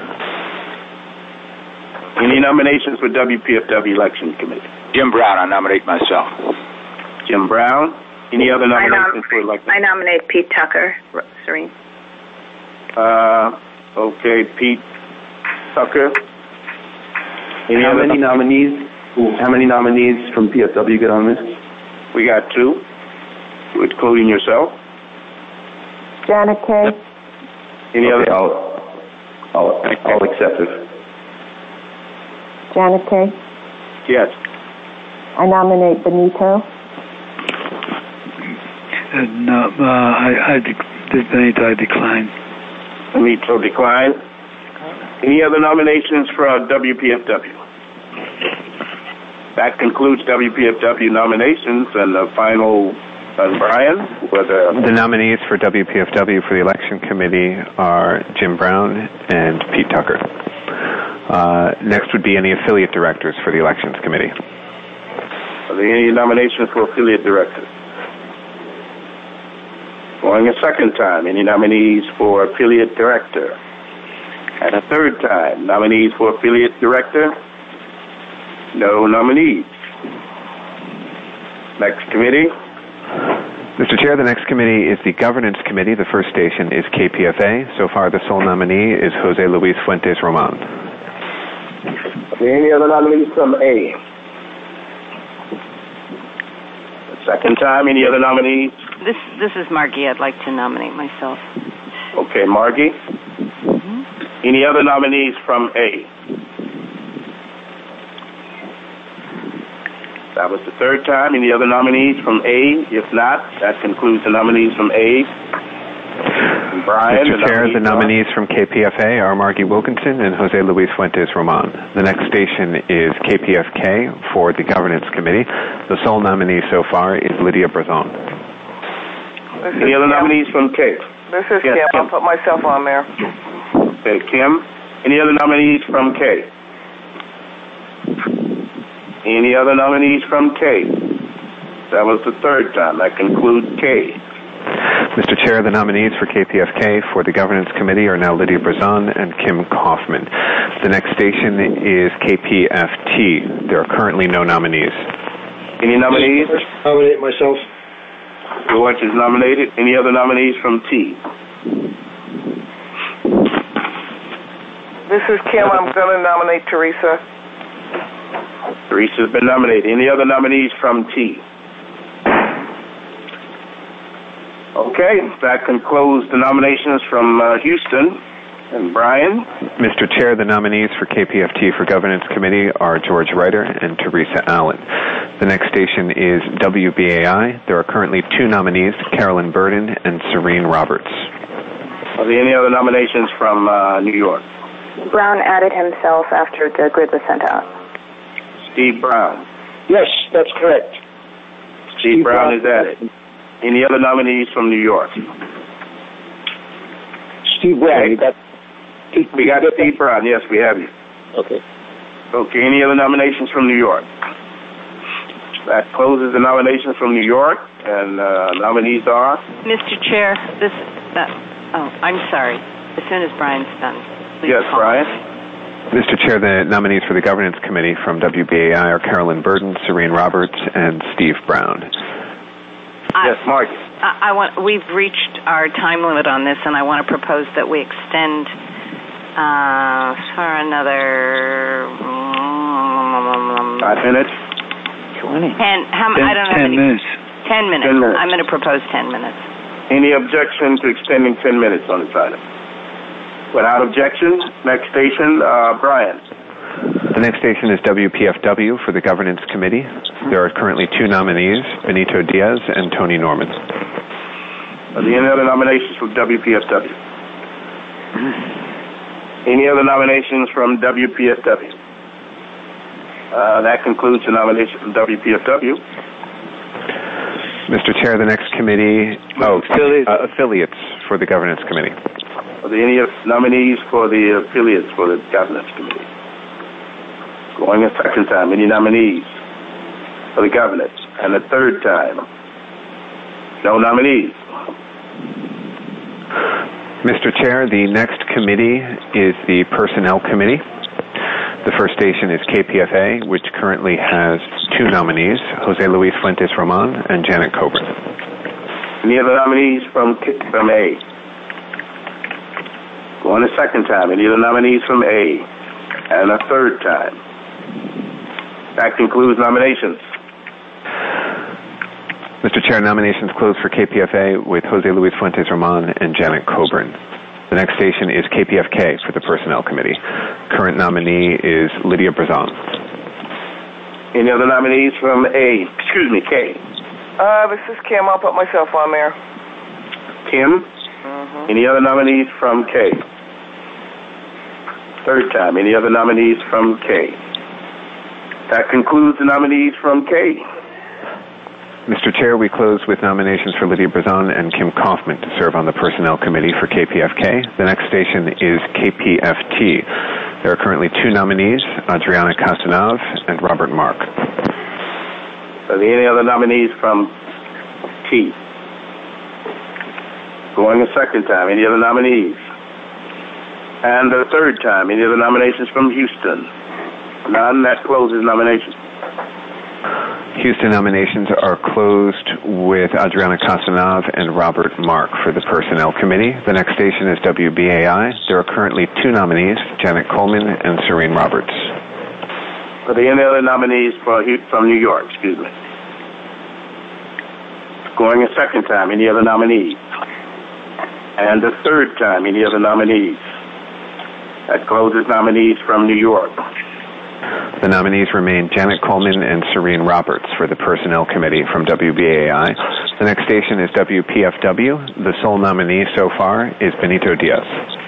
Any nominations for W P F W Elections Committee? Jim Brown, I nominate myself. Jim Brown. Any other nominations I nom- for elections? I nominate Pete Tucker, Serene. Uh, okay, Pete Tucker. Any how other many nom- nominees? How many nominees from P F W get on this? We got two, including yourself. Janet Kay. Any okay, other? I'll, I'll, I'll accept it. Janet Kay. Yes. I nominate Benito. Uh, no, uh, I, I de- Benito, I decline. Benito decline. Any other nominations for W P F W? That concludes W P F W nominations, and the final, uh, Brian, whether... The nominees for W P F W for the Election Committee are Jim Brown and Pete Tucker. Uh, next would be any affiliate directors for the Elections Committee. Are there any nominations for affiliate directors? Going a second time, any nominees for affiliate director? And a third time, nominees for affiliate director? No nominees. Next committee. Mister Chair, the next committee is the Governance Committee. The first station is K P F A. So far, the sole nominee is Jose Luis Fuentes Roman. Are there any other nominees from A? The second time, any other nominees? This this is Margie. I'd like to nominate myself. Okay, Margie. Mm-hmm. Any other nominees from A? That was the third time. Any other nominees from A? If not, that concludes the nominees from A. And Brian, Mister the Chair, the nominees nominees from K P F A are Margie Wilkinson and Jose Luis Fuentes Roman. The next station is K P F K for the Governance Committee. The sole nominee so far is Lydia Brazon. Any other nominees from K? This is Yes, Kim. Kim. I'll put myself on there. Okay, Kim. Any other nominees from K? Any other nominees from K? That was the third time. That concludes K. Mister Chair, the nominees for K P F K for the Governance Committee are now Lydia Brazon and Kim Kaufman. The next station is K P F T. There are currently no nominees. Any nominees? Nominate myself. George is nominated. Any other nominees from T? This is Kim. I'm going to nominate Teresa. Teresa's been nominated. Any other nominees from T? Okay, that concludes the nominations from uh, Houston. And Brian? Mister Chair, the nominees for K P F T for Governance Committee are George Ryder and Teresa Allen. The next station is W B A I. There are currently two nominees, Carolyn Burden and Serene Roberts. Are there any other nominations from uh, New York? Brown added himself after the grid was sent out. Steve Brown. Yes, that's correct. Steve, Steve Brown, Brown is added. Any other nominees from New York? Steve Brown, okay. you got... We got Steve Brown. Yes, we have you. Okay. Okay, any other nominations from New York? That closes the nominations from New York, and uh, nominees are? Mister Chair, this... Uh, oh, I'm sorry. As soon as Brian's done. Yes, Brian? Mister Chair, the nominees for the Governance Committee from W B A I are Carolyn Burden, Serene Roberts, and Steve Brown. Yes, Mark. I, I want. We've reached our time limit on this, and I want to propose that we extend uh, for another five minutes. Twenty. And how? Ten, I don't have ten any. minutes. Ten minutes. Ten minutes. I'm going to propose ten minutes. Any objection to extending ten minutes on this item? Without objection, next station, uh, Brian. The next station is W P F W for the Governance Committee. There are currently two nominees, Benito Diaz and Tony Norman. Are there any other nominations from W P F W? Any other nominations from W P F W? Uh, that concludes the nomination from W P F W. Mister Chair, the next committee, oh, affiliates, uh, affiliates for the Governance Committee. Are there any nominees for the affiliates for the Governance Committee? Going a second time, any nominees for the Governance? And a third time, no nominees. Mister Chair, the next committee is the Personnel Committee. The first station is K P F A, which currently has two nominees, Jose Luis Fuentes Roman and Janet Coburn. Any other nominees from from A? Going a second time, any other nominees from A? And a third time. That concludes nominations. Mister Chair, nominations closed for K P F A with Jose Luis Fuentes Roman and Janet Coburn. The next station is K P F K for the Personnel Committee. Current nominee is Lydia Brazon. Any other nominees from A? Excuse me, K. Uh, this is Kim. I'll put myself on there. Kim? Mm-hmm. Any other nominees from K? Third time. Any other nominees from K? That concludes the nominees from K. Mister Chair, we close with nominations for Lydia Brazon and Kim Kaufman to serve on the Personnel Committee for K P F K. The next station is K P F T. There are currently two nominees, Adriana Castanave and Robert Mark. Are there any other nominees from T? Going a second time, any other nominees? And a third time, any other nominations from Houston? None. That closes nominations. Houston nominations are closed with Adriana Castanave and Robert Mark for the Personnel Committee. The next station is W B A I. There are currently two nominees, Janet Coleman and Serene Roberts. Are there any other nominees for, from New York? Excuse me. Going a second time, any other nominees? And a third time, any other nominees? That closes nominees from New York. The nominees remain Janet Coleman and Serene Roberts for the Personnel Committee from W B A I. The next station is W P F W. The sole nominee so far is Benito Diaz.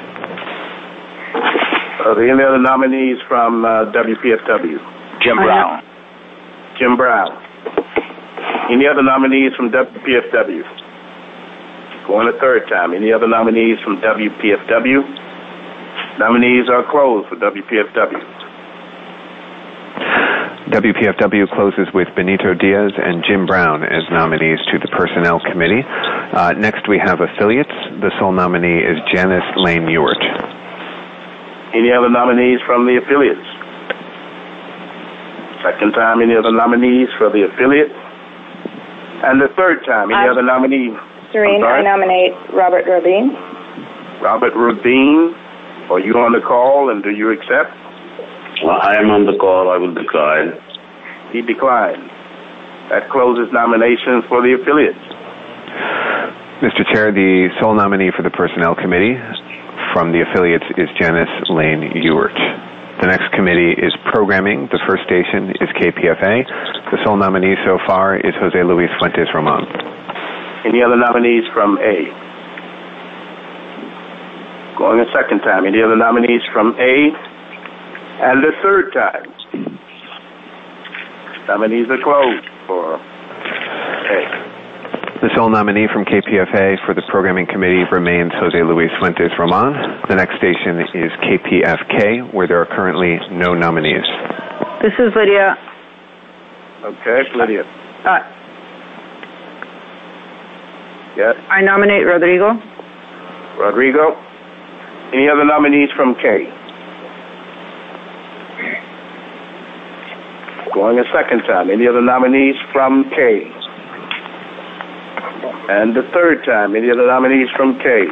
Are there any other nominees from uh, W P F W? Jim Brown. Jim Brown. Any other nominees from W P F W? Going a third time. Any other nominees from W P F W? Nominees are closed for W P F W. W P F W closes with Benito Diaz and Jim Brown as nominees to the Personnel Committee. Uh, next we have affiliates. The sole nominee is Janice Lane Ewart. Any other nominees from the affiliates? Second time, any other nominees for the affiliates? And the third time, any Um, other nominee? Serene, I nominate Robert Rabin. Robert Rabin, are you on the call and do you accept? Well, I am on the call. I will decline. He declined. That closes nominations for the affiliates. Mister Chair, the sole nominee for the Personnel Committee from the affiliates is Janice Lane Ewart. The next committee is Programming. The first station is K P F A. The sole nominee so far is Jose Luis Fuentes Roman. Any other nominees from A? Going a second time. Any other nominees from A? And the third time. Nominees are closed for A. The sole nominee from K P F A for the Programming Committee remains Jose Luis Fuentes Roman. The next station is K P F K, where there are currently no nominees. This is Lydia. Okay, Lydia. Uh, Yes. I nominate Rodrigo. Rodrigo. Any other nominees from K? Going a second time. Any other nominees from K? And the third time. Any other nominees from K?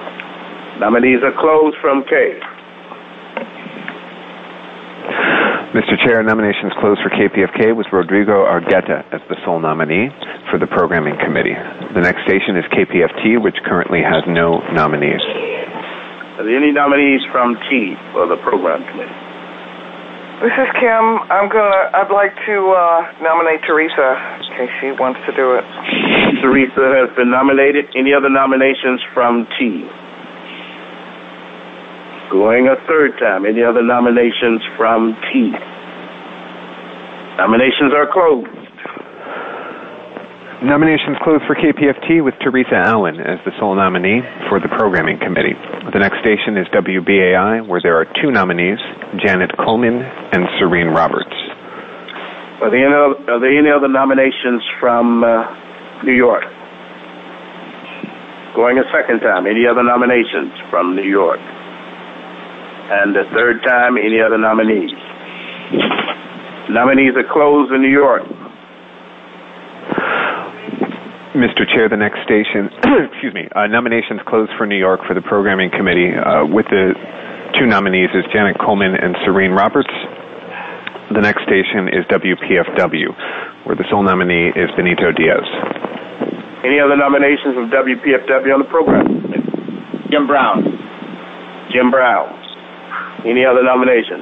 Nominees are closed from K. Mister Chair, nominations closed for K P F K with Rodrigo Argueta as the sole nominee for the Programming Committee. The next station is K P F T, which currently has no nominees. Are there any nominees from T for the Program Committee? This is Kim. I'm gonna. I'd like to uh, nominate Teresa in case she wants to do it. Teresa has been nominated. Any other nominations from T? Going a third time. Any other nominations from T? Nominations are closed. Nominations closed for K P F T with Teresa Allen as the sole nominee for the Programming Committee. The next station is W B A I, where there are two nominees, Janet Coleman and Serene Roberts. Are there any other, are there any other nominations from uh, New York? Going a second time. Any other nominations from New York? And the third time, any other nominees? Nominees are closed in New York. Mister Chair, the next station, excuse me, uh, nominations closed for New York for the Programming Committee uh, with the two nominees is Janet Coleman and Serene Roberts. The next station is W P F W, where the sole nominee is Benito Diaz. Any other nominations from W P F W on the program? Jim Brown. Jim Brown. Any other nominations?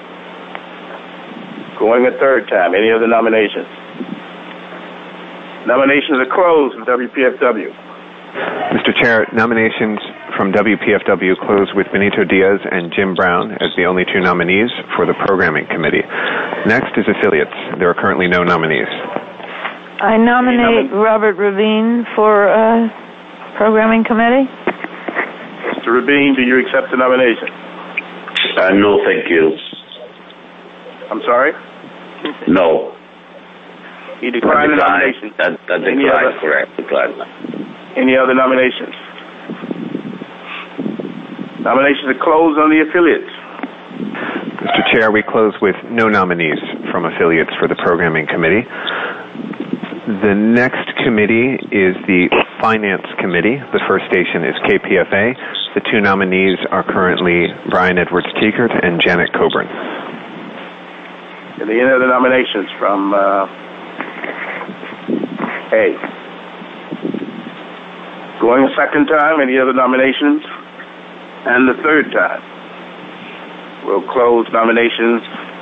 Going a third time. Any other nominations? Nominations are closed for W P F W. Mister Chair, nominations from W P F W close with Benito Diaz and Jim Brown as the only two nominees for the Programming Committee. Next is affiliates. There are currently no nominees. I nominate Robert Rabin for uh, Programming Committee. Mister Rabin, do you accept the nomination? Uh, no, thank you. I'm sorry? No. He declined the nomination. That, that declined, correct. Declined. Any other nominations? Nominations are closed on the affiliates. Mister Chair, we close with no nominees from affiliates for the Programming Committee. The next committee is the Finance Committee. The first station is K P F A. The two nominees are currently Brian Edwards Teekert and Janet Coburn. Are there any other nominations from uh, A? Going a second time, any other nominations? And the third time. We'll close nominations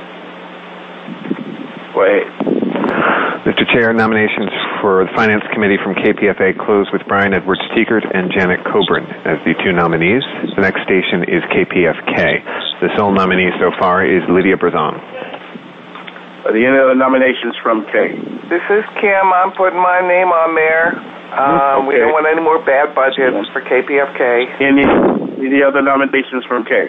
for A. Mister Chair, nominations for the Finance Committee from K P F A close with Brian Edwards Teekert and Janet Coburn as the two nominees. The next station is K P F K. The sole nominee so far is Lydia Brazon. Are there any other nominations from K? This is Kim. I'm putting my name on there. Um, okay. We don't want any more bad budgets for K P F K. Any, any other nominations from K?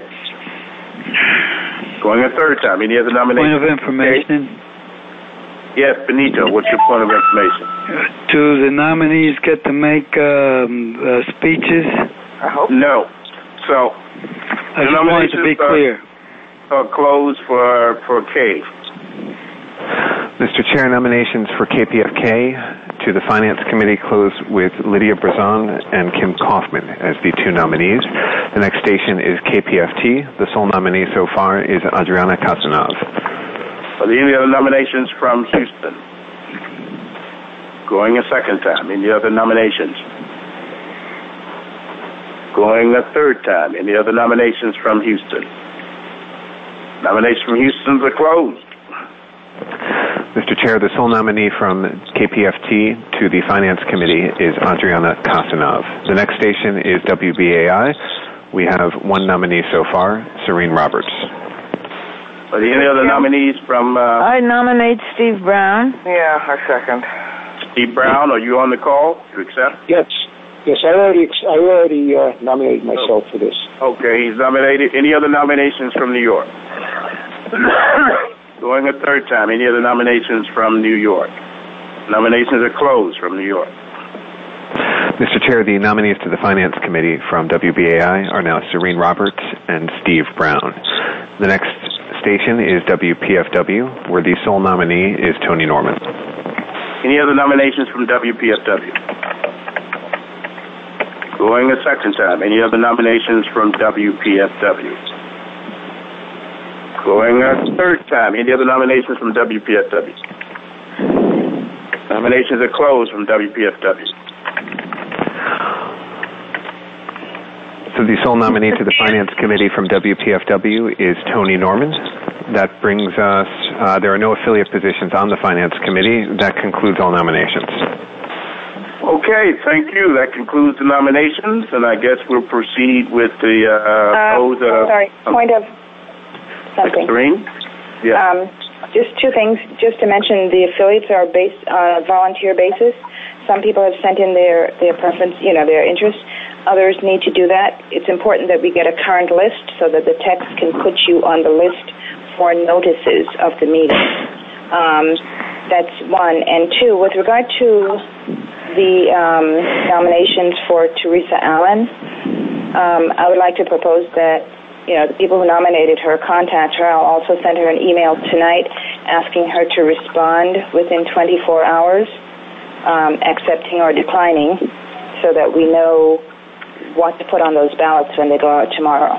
Going a third time. Any other nominations? Point of information. Yes, Benito, what's your point of information? Do the nominees get to make um, uh, speeches? I hope no. So, I just wanted to be clear. Are, are closed for, for K. Mister Chair, nominations for K P F K to the Finance Committee close with Lydia Brazon and Kim Kaufman as the two nominees. The next station is K P F T. The sole nominee so far is Adriana Casanov. Are there any other nominations from Houston? Going a second time. Any other nominations? Going a third time. Any other nominations from Houston? Nominations from Houston are closed. Mister Chair, the sole nominee from K P F T to the Finance Committee is Adriana Casanov. The next station is W B A I. We have one nominee so far, Serene Roberts. Are there any other nominees from... Uh, I nominate Steve Brown. Yeah, I second. Steve Brown, are you on the call to accept? Yes. Yes, I already I already uh, nominated myself for this. Okay, he's nominated. Any other nominations from New York? Going a third time. Any other nominations from New York? Nominations are closed from New York. Mister Chair, the nominees to the Finance Committee from W B A I are now Serene Roberts and Steve Brown. The next station is W P F W, where the sole nominee is Tony Norman. Any other nominations from W P F W? Going a second time. Any other nominations from W P F W? Going a third time. Any other nominations from W P F W? Nominations are closed from W P F W. So the sole nominee to the Finance Committee from W P F W is Tony Norman. That brings us, uh, there are no affiliate positions on the Finance Committee. That concludes all nominations. Okay, thank you. That concludes the nominations, and I guess we'll proceed with the uh, uh, pose, uh, sorry, point of something. Serene? Yeah. Um, just two things. Just to mention, the affiliates are based on a volunteer basis. Some people have sent in their, their preference, you know, their interest. Others need to do that. It's important that we get a current list so that the text can put you on the list for notices of the meeting. Um, that's one. And two, with regard to the um, nominations for Teresa Allen, um, I would like to propose that, you know, the people who nominated her contact her. I'll also send her an email tonight asking her to respond within twenty-four hours, um, accepting or declining, so that we know what to put on those ballots when they go out tomorrow.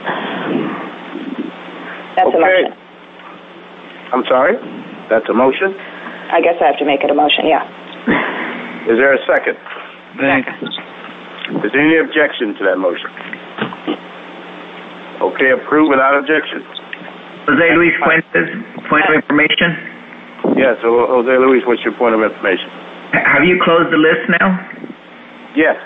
That's okay. a motion. I'm sorry? That's a motion? I guess I have to make it a motion, yeah. Is there a second? Second. Is there any objection to that motion? Okay, approved without objection. Jose Luis Fuentes, point of information. Yes, so Jose Luis, what's your point of information? Have you closed the list now? Yes.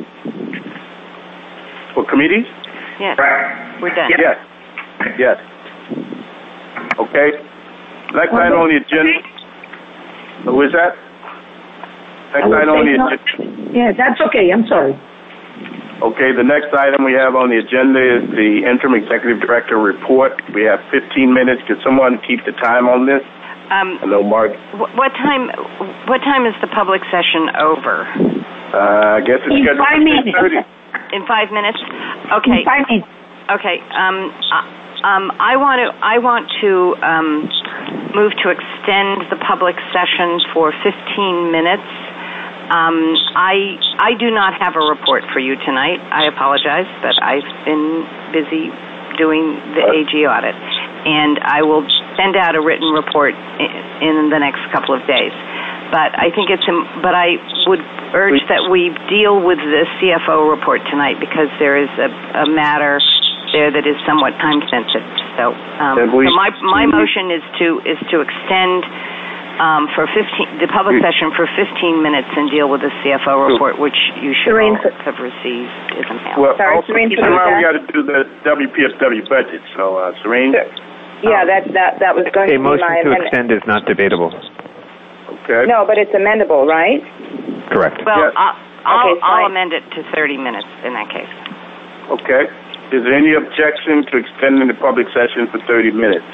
For committees? Yes. Right. We're done. Yes. Yes. Okay. Next item on the agenda. Who is that? Next item on the agenda. Yeah, that's okay. I'm sorry. Okay, the next item we have on the agenda is the interim executive director report. We have fifteen minutes. Could someone keep the time on this? Um, Hello, Mark. What time? What time is the public session over? Uh, I guess it's In scheduled five for minutes. ten thirty. In five minutes. Okay. In five minutes. Okay. Um, uh, um, I want to. I want to um, move to extend the public session for fifteen minutes. Um, I I do not have a report for you tonight. I apologize, but I've been busy doing the A G audit, and I will send out a written report in, in the next couple of days. But I think it's. But I would urge that we deal with the C F O report tonight because there is a, a matter there that is somewhat time sensitive. So, um, so my my motion is to is to extend. Um, for fifteen, the public session for fifteen minutes and deal with the C F O report, which you should all have received as a mail. Well, Sorry, also Serene, keep in mind we got to do the W P F W budget. So, uh, Serene? Sure. Yeah, um, that, that, that was going a to be motion my to amendment. extend is not debatable. Okay. No, but it's amendable, right? Correct. Well, yes. I'll, I'll, okay, I'll amend it to thirty minutes in that case. Okay. Is there any objection to extending the public session for thirty minutes?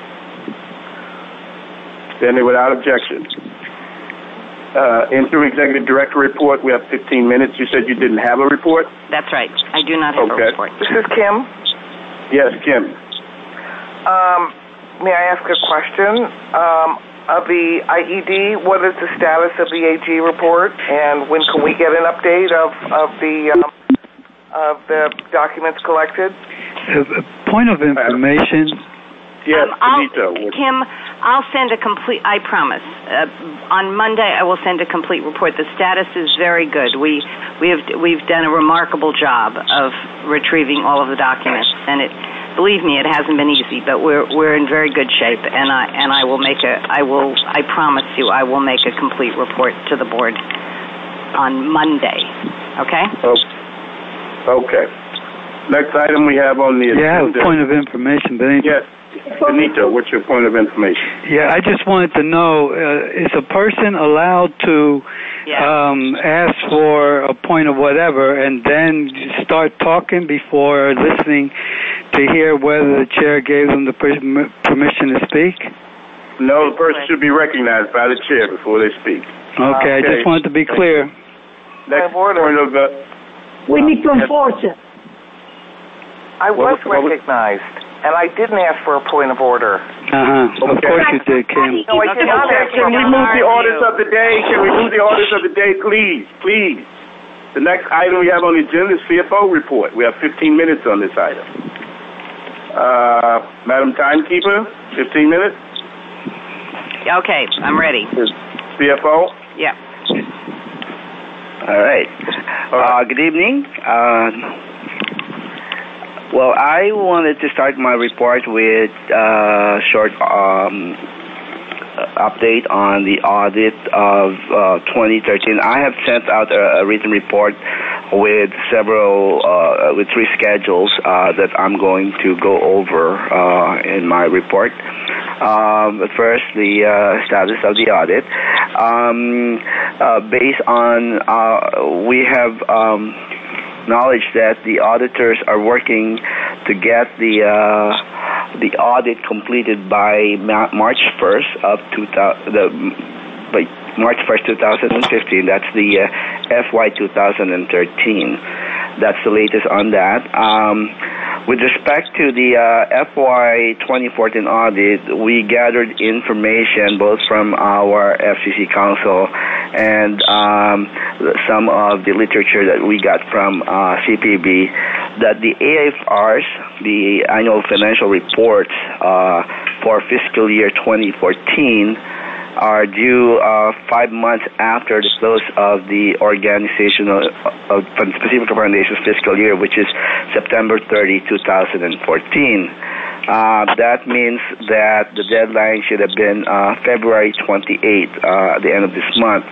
Extended without objection. Uh, interim executive director report, we have fifteen minutes. You said you didn't have a report? That's right. I do not have okay. a report. This is Kim. Yes, Kim. Um, may I ask a question? Um, of the I E D, what is the status of the A G report, and when can we get an update of, of the um, of the documents collected? A point of information. Yes, um, I'll, Benito. Kim, I'll send a complete, I promise. Uh, on Monday, I will send a complete report. The status is very good. We, we have, we've done a remarkable job of retrieving all of the documents, and it, believe me, it hasn't been easy, but we're, we're in very good shape, and I, and I will make a, I will, I promise you, I will make a complete report to the board on Monday. Okay? Oh, okay. Next item we have on the agenda. Yeah, a point of information, Benito. Yes. Benito, what's your point of information? Yeah, I just wanted to know, uh, is a person allowed to yeah. um, ask for a point of whatever and then start talking before listening to hear whether the chair gave them the per- permission to speak? No, the person should be recognized by the chair before they speak. Okay, okay. I just wanted to be clear. Next point of... Uh, we need to enforce it. I was recognized. And I didn't ask for a point of order. Uh-huh. Of course you did, Kim. No, I did not ask. Can we move the orders of the day? Can we move the orders of the day, please? Please. The next item we have on the agenda is C F O report. We have fifteen minutes on this item. Uh, Madam Timekeeper, fifteen minutes. Okay, I'm ready. C F O? Yeah. All right. Uh, good evening. Uh, well, I wanted to start my report with a short um, update on the audit of uh, twenty thirteen. I have sent out a, a written report with several, uh, with three schedules uh, that I'm going to go over uh, in my report. Um, but first, the uh, status of the audit. Um, uh, based on, uh, we have um, knowledge that the auditors are working to get the uh, the audit completed by March first of two thousand. The, by March first, twenty fifteen. That's the uh, F Y twenty thirteen. That's the latest on that. Um, with respect to the uh, F Y twenty fourteen audit, we gathered information both from our F C C counsel and um, some of the literature that we got from uh, C P B that the A F Rs, the annual financial reports uh, for fiscal year twenty fourteen, are due uh, five months after the close of the organizational uh, of Pacifica Foundation's fiscal year, which is September thirtieth, twenty fourteen. Uh, that means that the deadline should have been uh, February twenty-eighth, uh, at the end of this month.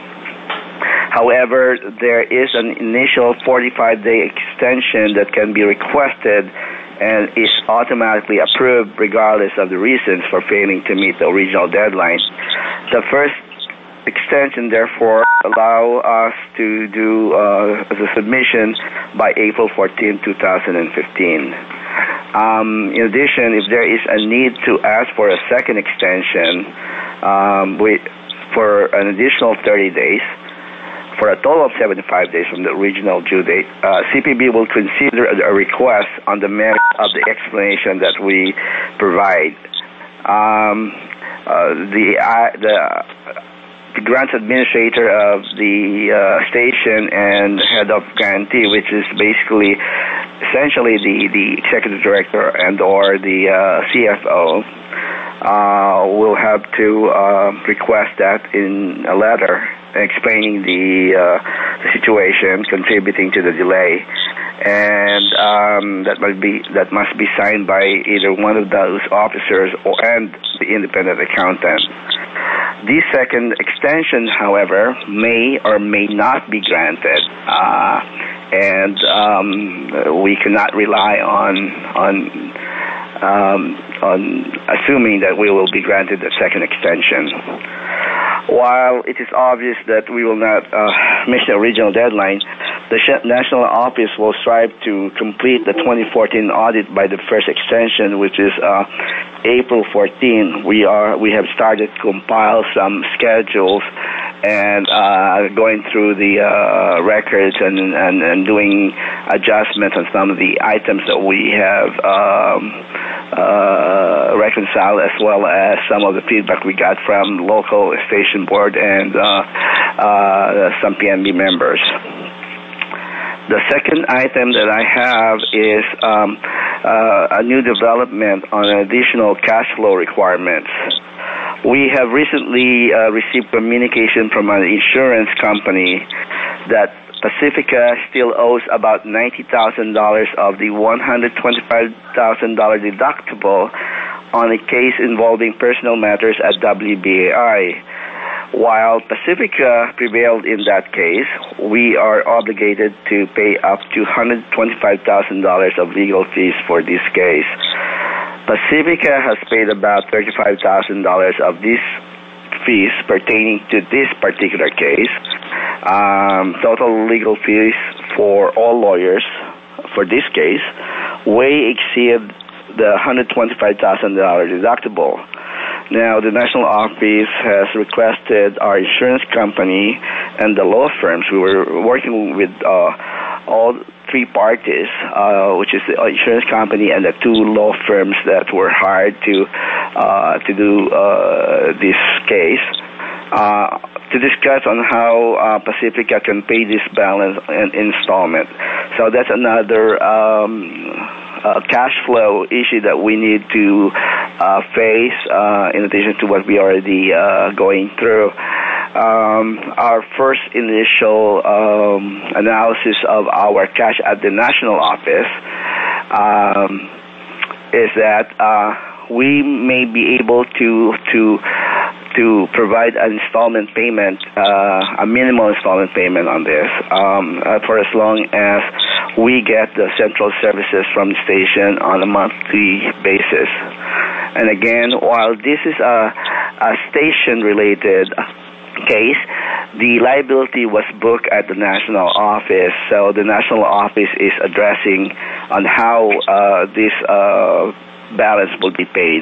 However, there is an initial forty-five day extension that can be requested and is automatically approved regardless of the reasons for failing to meet the original deadline. The first extension, therefore, allow us to do uh, the submission by April fourteenth, twenty fifteen. Um, in addition, if there is a need to ask for a second extension um, with, for an additional thirty days, for a total of seventy-five days from the original due date, uh, C P B will consider a request on the merit of the explanation that we provide. Um, uh, the, uh, the, the grants administrator of the uh, station and head of grantee, which is basically essentially the, the executive director and or the uh, C F O, uh, will have to uh, request that in a letter explaining the, uh, the situation contributing to the delay, and um, that must be that must be signed by either one of those officers or and the independent accountant. The second extension, however, may or may not be granted, uh, and um, we cannot rely on on. Um, on assuming that we will be granted a second extension. While it is obvious that we will not uh, miss the original deadline, the national office will strive to complete the twenty fourteen audit by the first extension, which is uh, April fourteenth. We are we have started to compile some schedules and uh, going through the uh, records and, and and doing adjustments on some of the items that we have um, uh, reconciled, as well as some of the feedback we got from local station board and uh, uh, some P N B members. The second item that I have is um, uh, a new development on additional cash flow requirements. We have recently uh, received communication from an insurance company that Pacifica still owes about ninety thousand dollars of the one hundred twenty-five thousand dollars deductible on a case involving personal matters at W B A I. While Pacifica prevailed in that case, we are obligated to pay up to one hundred twenty-five thousand dollars of legal fees for this case. Pacifica has paid about thirty-five thousand dollars of these fees pertaining to this particular case. Um, total legal fees for all lawyers for this case way exceed the one hundred twenty-five thousand dollars deductible. Now, the national office has requested our insurance company and the law firms. We were working with uh, all three parties, uh, which is the insurance company and the two law firms that were hired to uh, to do uh, this case, uh, to discuss on how uh, Pacifica can pay this balance in installment. So that's another um, uh, cash flow issue that we need to uh, face uh, in addition to what we already uh, going through. Um, our first initial um, analysis of our cash at the national office um, is that uh, we may be able to to to provide an installment payment, uh, a minimal installment payment on this, um, uh, for as long as we get the central services from the station on a monthly basis. And again, while this is a, a station-related case, the liability was booked at the national office, so the national office is addressing on how uh, this uh, balance will be paid.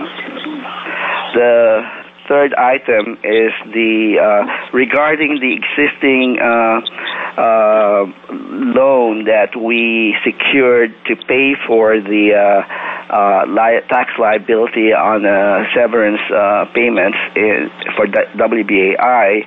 The third item is the uh, regarding the existing uh, uh, loan that we secured to pay for the uh, uh, li- tax liability on uh, severance uh, payments in, for W B A I.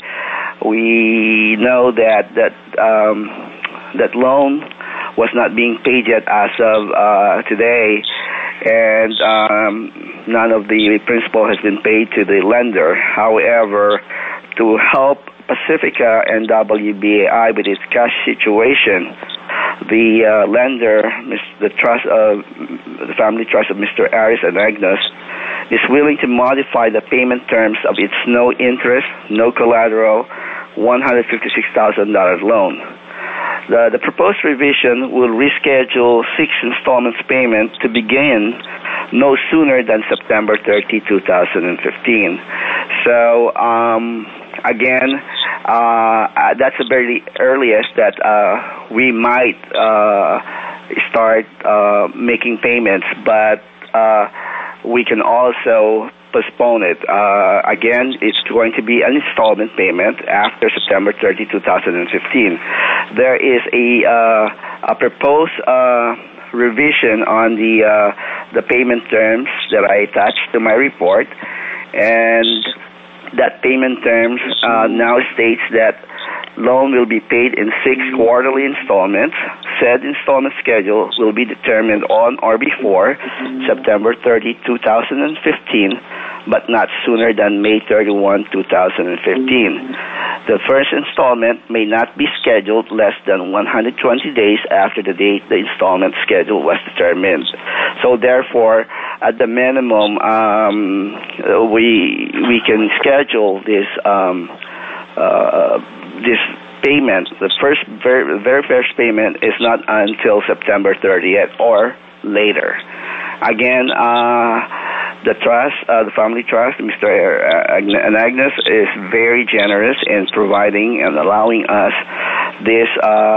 We know that that um, that loan was not being paid yet as of uh, today, and um, none of the principal has been paid to the lender. However, to help Pacifica and W B A I with its cash situation, the uh, lender, the trust of the family trust of Mister Aris and Agnes, is willing to modify the payment terms of its no interest, no collateral, one hundred fifty-six thousand dollars loan. The, the proposed revision will reschedule six installments payment to begin no sooner than September thirtieth, twenty fifteen. So, um, again, uh, that's the very earliest that uh, we might uh, start uh, making payments, but uh, we can also postpone it. Uh, again, it's going to be an installment payment after September thirtieth, twenty fifteen. There is a, uh, a proposed uh, revision on the uh, the payment terms that I attached to my report, and that payment terms uh, now states that loan will be paid in six quarterly installments. Said installment schedule will be determined on or before September thirtieth, twenty fifteen, but not sooner than May thirty-first, twenty fifteen. The first installment may not be scheduled less than one hundred twenty days after the date the installment schedule was determined. So therefore, at the minimum, um, we we can schedule this um, uh, this payment. The first very, very first payment is not until September thirtieth or later. Again, uh, the trust, uh, the family trust, Mister and Agnes, is very generous in providing and allowing us this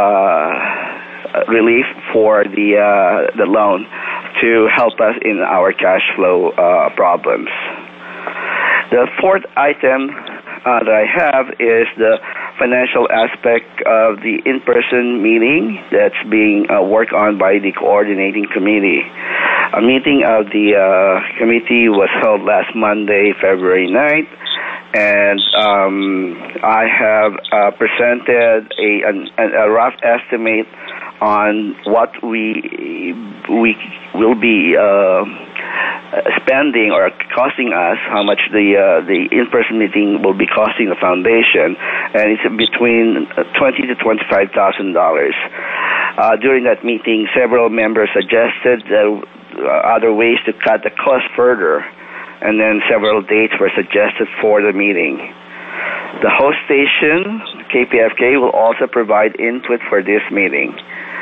uh, relief for the uh, the loan to help us in our cash flow uh, problems. The fourth item uh, that I have is the financial aspect of the in-person meeting that's being uh, worked on by the coordinating committee. A meeting of the uh, committee was held last Monday, February ninth, and um, I have uh, presented a, an, a rough estimate on what we we will be uh, spending or costing us, how much the uh, the in-person meeting will be costing the foundation, and it's between twenty to twenty-five thousand dollars. Uh, during that meeting, several members suggested uh, other ways to cut the cost further, and then several dates were suggested for the meeting. The host station, K P F K, will also provide input for this meeting.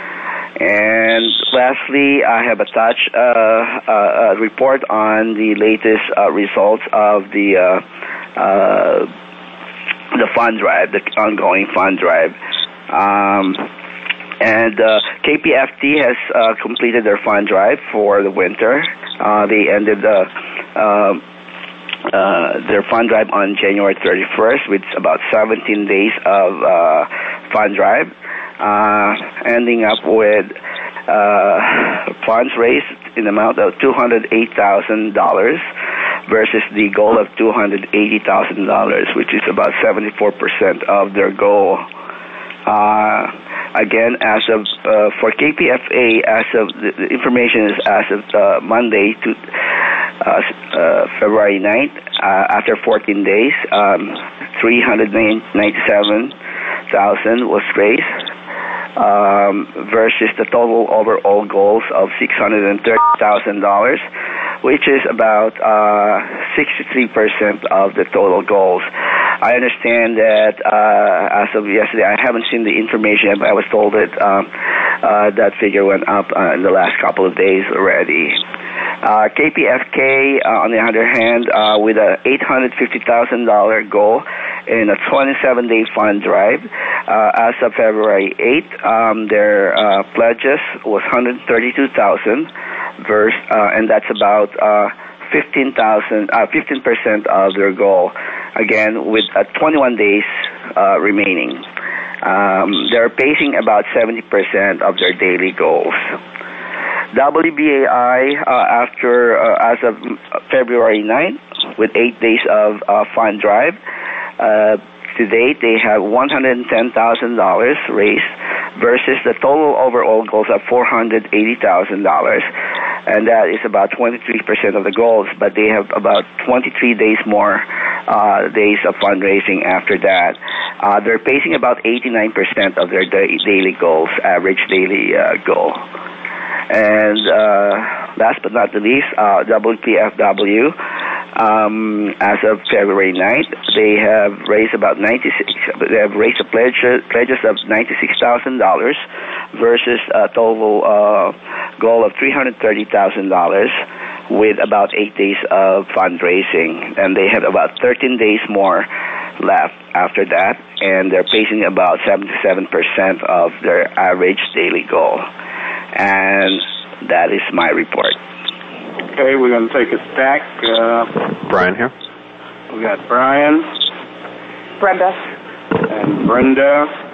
And lastly, I have attached uh, a, a report on the latest uh, results of the uh, uh, the fund drive, the ongoing fund drive. Um, and uh, K P F T has uh, completed their fund drive for the winter. Uh, they ended the uh, uh, their fund drive on January thirty-first with about seventeen days of uh, fund drive. Uh, ending up with uh, funds raised in the amount of two hundred eight thousand dollars versus the goal of two hundred eighty thousand dollars, which is about seventy-four percent of their goal. Uh, Again, as of uh, for K P F A, as of the, the information is as of uh, Monday to uh, uh, February ninth. Uh, after fourteen days, um, three hundred ninety-seven thousand was raised, um, versus the total overall goals of six hundred thirty thousand dollars, which is about uh, sixty-three percent of the total goals. I understand that uh, as of yesterday, I haven't seen the information, but I was told that um, uh, that figure went up uh, in the last couple of days already. Uh, K P F K, uh, on the other hand, uh, with an eight hundred fifty thousand dollars goal in a twenty-seven day fund drive, uh, as of February eighth, um, their uh, pledges was one hundred thirty-two thousand dollars, verse, uh, and that's about uh, fifteen thousand, uh, fifteen percent of their goal. Again, with uh, twenty-one days uh, remaining, um, they're pacing about seventy percent of their daily goals. W B A I, uh, after uh, as of February ninth, with eight days of uh, fund drive, uh, to date they have one hundred ten thousand dollars raised versus the total overall goals of four hundred eighty thousand dollars, and that is about twenty-three percent of the goals, but they have about twenty-three days more uh, days of fundraising after that. Uh, they're pacing about eighty-nine percent of their da- daily goals, average daily uh, goal. And uh, last but not the least, uh, W P F W, um, as of February ninth, they have raised about ninety-six. They have raised a pledge, pledges of ninety-six thousand dollars versus a total uh, goal of three hundred thirty thousand dollars, with about eight days of fundraising, and they have about thirteen days more left after that, and they're pacing about seventy-seven percent of their average daily goal. And that is my report. Okay, we're going to take a stack. Uh, Brian here. We got Brian. Brenda. And Brenda.